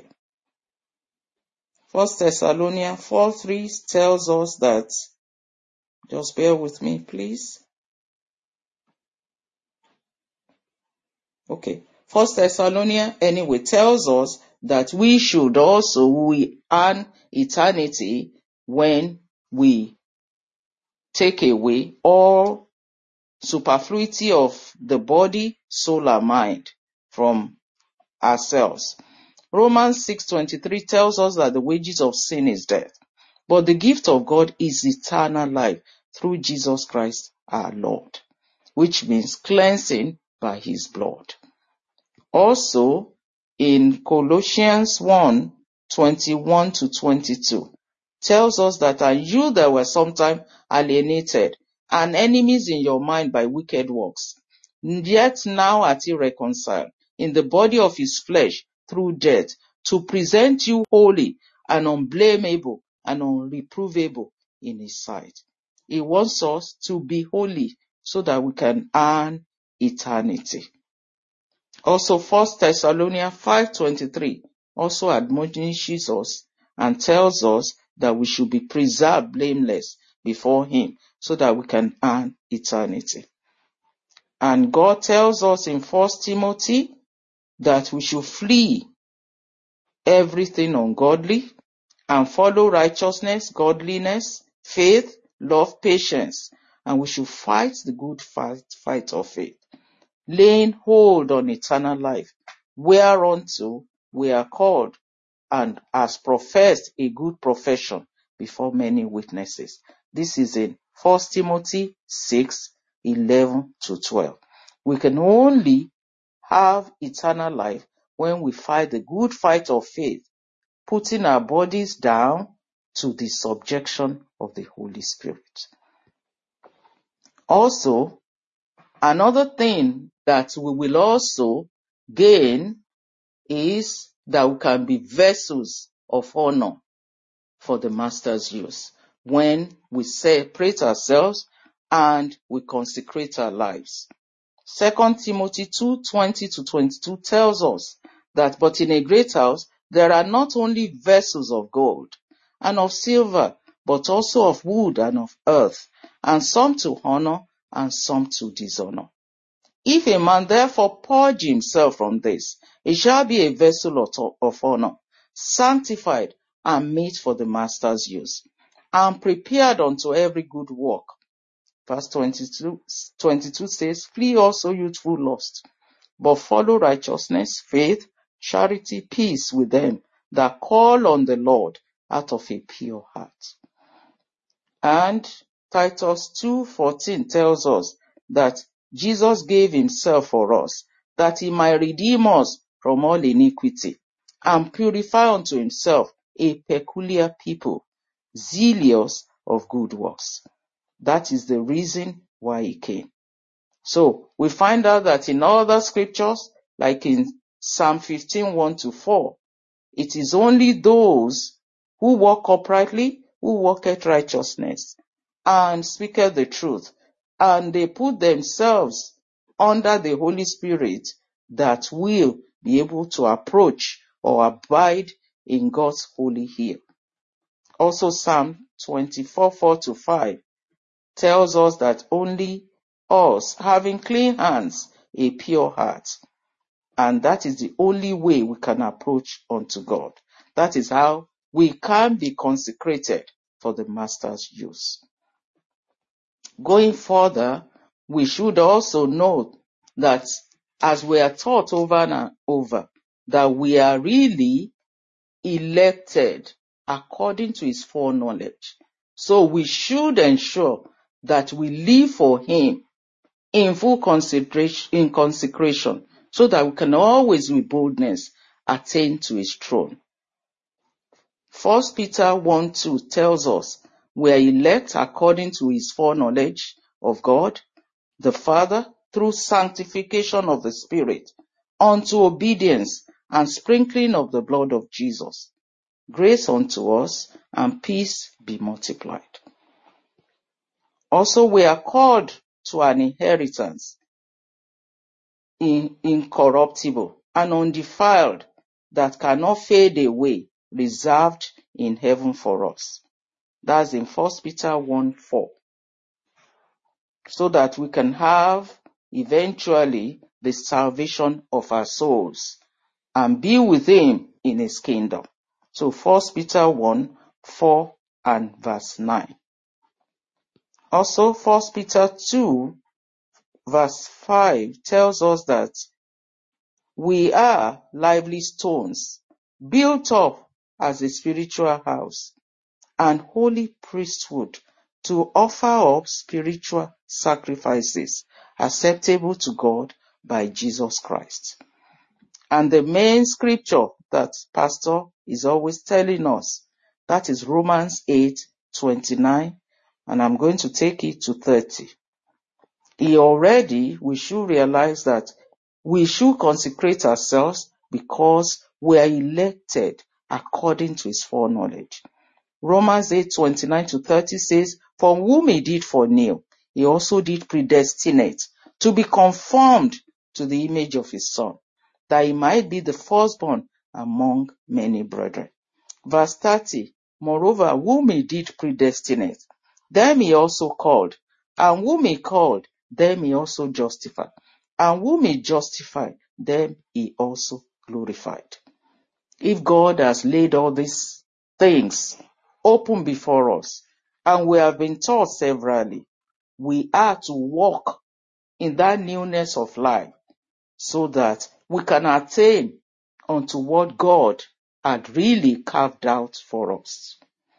1 Thessalonians 4:3 tells us that, just bear with me, please. Okay. 1 Thessalonians anyway tells us that we earn eternity when we take away all superfluity of the body, soul, and mind from ourselves. Romans 6:23 tells us that the wages of sin is death, but the gift of God is eternal life through Jesus Christ our Lord, which means cleansing by his blood. Also, in Colossians 1:21-22, tells us that and you that were sometime alienated and enemies in your mind by wicked works, yet now are ye reconciled in the body of his flesh through death, to present you holy and unblameable and unreprovable in his sight. He wants us to be holy so that we can earn eternity. Also, 1 Thessalonians 5:23 also admonishes us and tells us that we should be preserved blameless before him so that we can earn eternity. And God tells us in 1 Timothy that we should flee everything ungodly and follow righteousness, godliness, faith, love, patience, and we should fight the good fight of faith, laying hold on eternal life, whereunto we are called, and as professed a good profession before many witnesses. This is in 1 Timothy 6:11-12. We can only have eternal life when we fight the good fight of faith, putting our bodies down to the subjection of the Holy Spirit. Also, another thing that we will also gain is that we can be vessels of honor for the Master's use when we separate ourselves and we consecrate our lives. 2 Timothy 2:20-22 tells us that, but in a great house there are not only vessels of gold and of silver, but also of wood and of earth, and some to honor and some to dishonor. If a man therefore purge himself from this, he shall be a vessel of honor, sanctified and meet for the Master's use, and prepared unto every good work. Verse 22 says, flee also youthful lust, but follow righteousness, faith, charity, peace with them that call on the Lord out of a pure heart. And Titus 2:14 tells us that Jesus gave himself for us, that he might redeem us from all iniquity, and purify unto himself a peculiar people, zealous of good works. That is the reason why he came. So we find out that in other scriptures, like in Psalm 15:1-4, it is only those who walk uprightly, who walketh righteousness, and speaketh the truth, and they put themselves under the Holy Spirit, that will be able to approach or abide in God's holy hill. Also, Psalm 24:4-5 tells us that only us, having clean hands, a pure heart, and that is the only way we can approach unto God. That is how we can be consecrated for the master's use. Going further, we should also note that as we are taught over and over, that we are really elected according to his foreknowledge. So we should ensure that we live for him in full consecration, so that we can always with boldness attain to his throne. 1 Peter 1:2 tells us we are elect according to his foreknowledge of God the Father through sanctification of the Spirit unto obedience and sprinkling of the blood of Jesus. Grace unto us and peace be multiplied. Also, we are called to an inheritance incorruptible and undefiled, that cannot fade away, reserved in heaven for us. That's in 1 Peter 1:4. So that we can have eventually the salvation of our souls and be with him in his kingdom. So 1 Peter 1:4 and verse 9. Also 1 Peter 2 verse 5 tells us that we are lively stones, built up as a spiritual house and holy priesthood, to offer up spiritual sacrifices acceptable to God by Jesus Christ. And the main scripture that Pastor is always telling us, that is Romans 8:29, and I'm going to take it to 30. We should realize that we should consecrate ourselves because we are elected according to his foreknowledge. Romans 8:29 to 30 says, for whom he did foreknow, he also did predestinate to be conformed to the image of his Son, that he might be the firstborn among many brethren. Verse 30, moreover, whom he did predestinate, them he also called, and whom he called, them he also justified, and whom he justified, them he also glorified. If God has laid all these things open before us, and we have been taught severally, we are to walk in that newness of life so that we can attain unto what God had really carved out for us.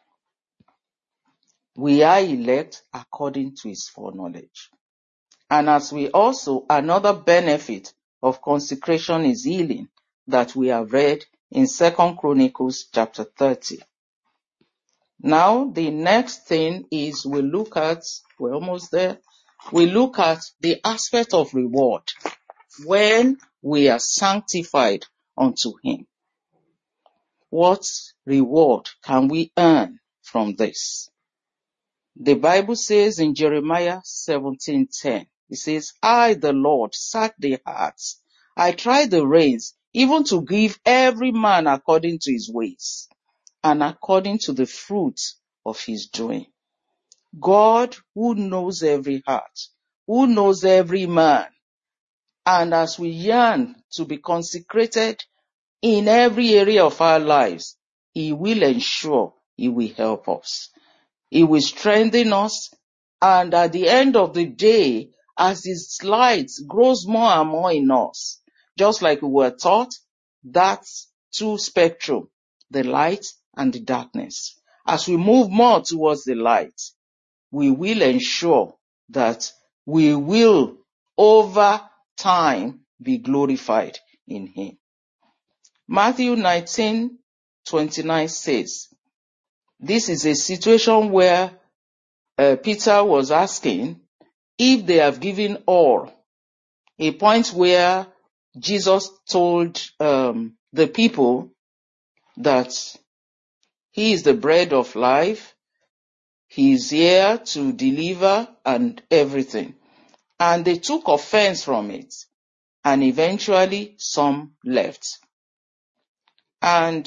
We are elect according to his foreknowledge. And as we also, another benefit of consecration is healing, that we have read in 2 Chronicles chapter 30. Now, the next thing is we're almost there. We look at the aspect of reward when we are sanctified unto him. What reward can we earn from this? The Bible says in Jeremiah 17:10, it says, I, the Lord, search the hearts. I try the reins, even to give every man according to his ways and according to the fruit of his doing. God, who knows every heart, who knows every man, and as we yearn to be consecrated in every area of our lives, he will ensure he will help us. He will strengthen us, and at the end of the day, as his light grows more and more in us, just like we were taught, that's two spectrum, the light and the darkness. As we move more towards the light, we will ensure that we will over time be glorified in him. Matthew 19:29 says, this is a situation where Peter was asking if they have given all, a point where Jesus told the people that he is the bread of life, he is here to deliver and everything. And they took offense from it, and eventually some left. And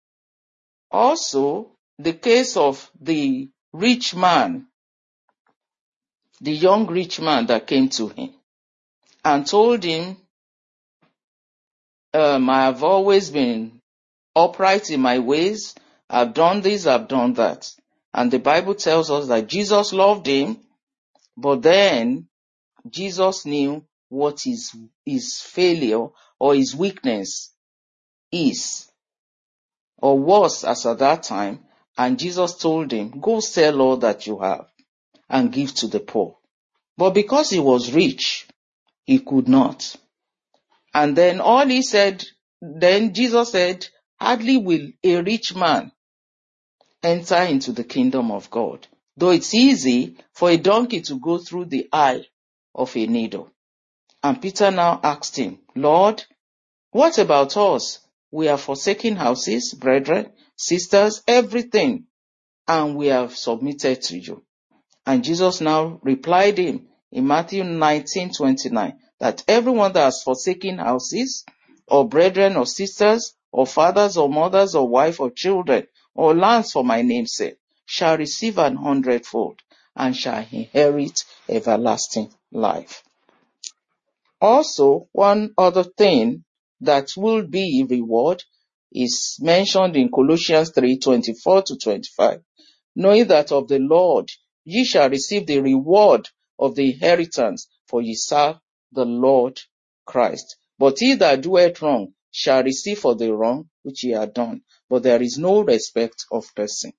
also the case of the rich man, the young rich man that came to him and told him, I have always been upright in my ways, I've done this, I've done that. And the Bible tells us that Jesus loved him, but then Jesus knew what his failure or his weakness is or was as at that time. And Jesus told him, go sell all that you have and give to the poor. But because he was rich, he could not. And then then Jesus said, hardly will a rich man enter into the kingdom of God. Though it's easy for a donkey to go through the eye of a needle. And Peter now asked him, Lord, what about us? We have forsaken houses, brethren, sisters, everything, and we have submitted to you. And Jesus now replied him in Matthew 19:29 that everyone that has forsaken houses, or brethren, or sisters, or fathers, or mothers, or wife, or children, or lands for my name's sake, shall receive 100-fold and shall inherit everlasting life. Also, one other thing that will be reward is mentioned in Colossians 3:24-25. Knowing that of the Lord ye shall receive the reward of the inheritance, for ye serve the Lord Christ. But he that doeth wrong shall receive for the wrong which he hath done, but there is no respect of person.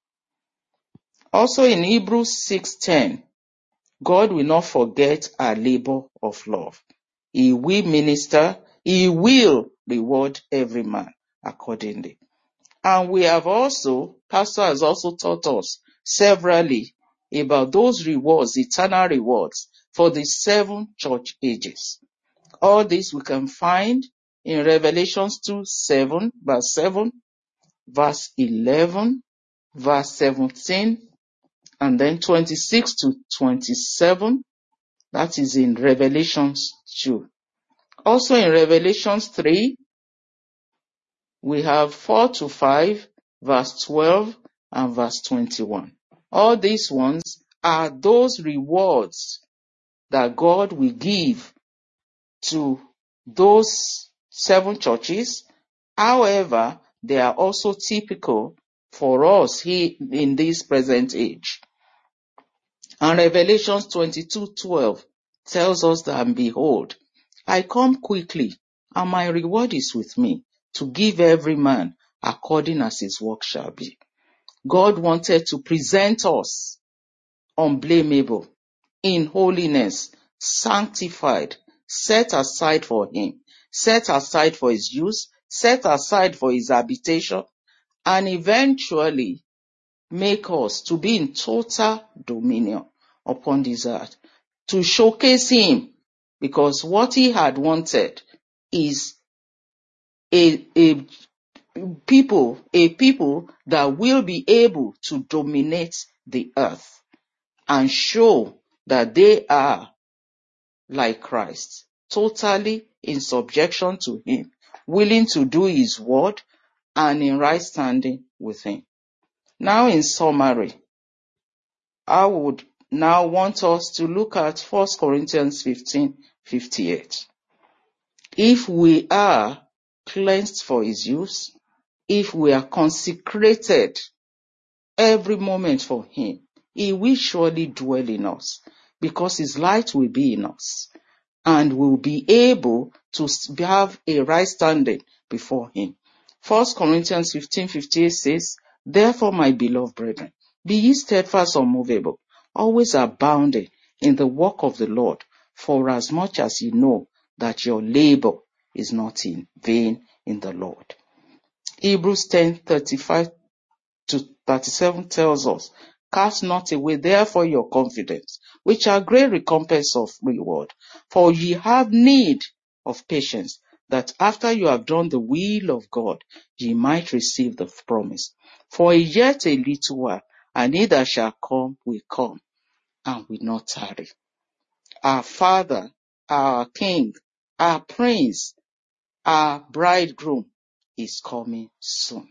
Also in Hebrews 6:10, God will not forget our labor of love. He will minister, he will reward every man accordingly. And Pastor has also taught us severally about those rewards, eternal rewards for the 7 church ages. All this we can find in Revelations 2:7, verse 7, verse 11, verse 17, and then 26-27. That is in Revelations 2. Also in Revelations 3, we have 4-5, verse 12, and verse 21. All these ones are those rewards that God will give to those 7 churches. However, they are also typical for us here in this present age. And Revelation 22:12 tells us that, and behold, I come quickly, and my reward is with me, to give every man according as his work shall be. God wanted to present us unblameable, in holiness, sanctified, set aside for him, set aside for his use, set aside for his habitation, and eventually make us to be in total dominion upon this earth, to showcase him, because what he had wanted is a people that will be able to dominate the earth and show that they are like Christ, totally in subjection to him, willing to do his word, and in right standing with him. Now, in summary, I would now want us to look at 1 Corinthians 15:58. If we are cleansed for his use, if we are consecrated every moment for him, he will surely dwell in us, because his light will be in us, and we'll be able to have a right standing before him. 1 Corinthians 15:58 says, therefore, my beloved brethren, be ye steadfast, unmovable, always abounding in the work of the Lord, for as much as ye know that your labor is not in vain in the Lord. Hebrews 10:35-37 tells us, cast not away therefore your confidence, which are great recompense of reward. For ye have need of patience, that after you have done the will of God, ye might receive the promise. For yet a little while, and he that shall come will come, and will not tarry. Our Father, our King, our Prince, our Bridegroom is coming soon.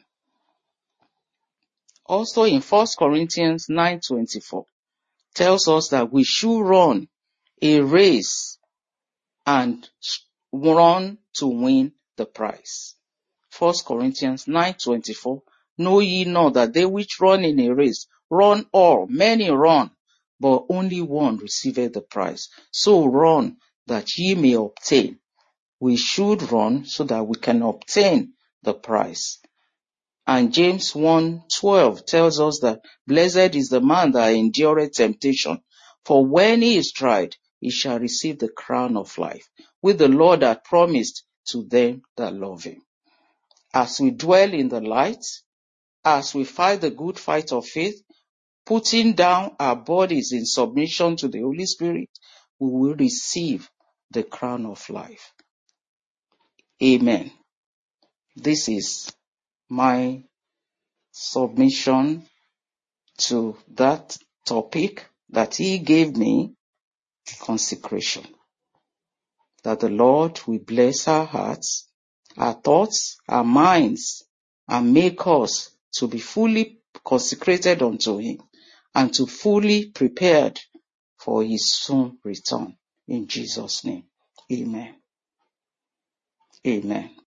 Also in 1 Corinthians 9:24 tells us that we should run a race and run to win the prize. 1 Corinthians 9:24, know ye not that they which run in a race run all, many run, but only one receiveth the prize. So run that ye may obtain. We should run so that we can obtain the prize. And James 1:12 tells us that blessed is the man that endureth temptation, for when he is tried, he shall receive the crown of life, which the Lord hath promised to them that love him. As we dwell in the light, as we fight the good fight of faith, putting down our bodies in submission to the Holy Spirit, we will receive the crown of life. Amen. This is my submission to that topic that he gave me, consecration. That the Lord will bless our hearts, our thoughts, our minds, and make us to be fully consecrated unto him and to fully prepared for his soon return. In Jesus' name. Amen. Amen.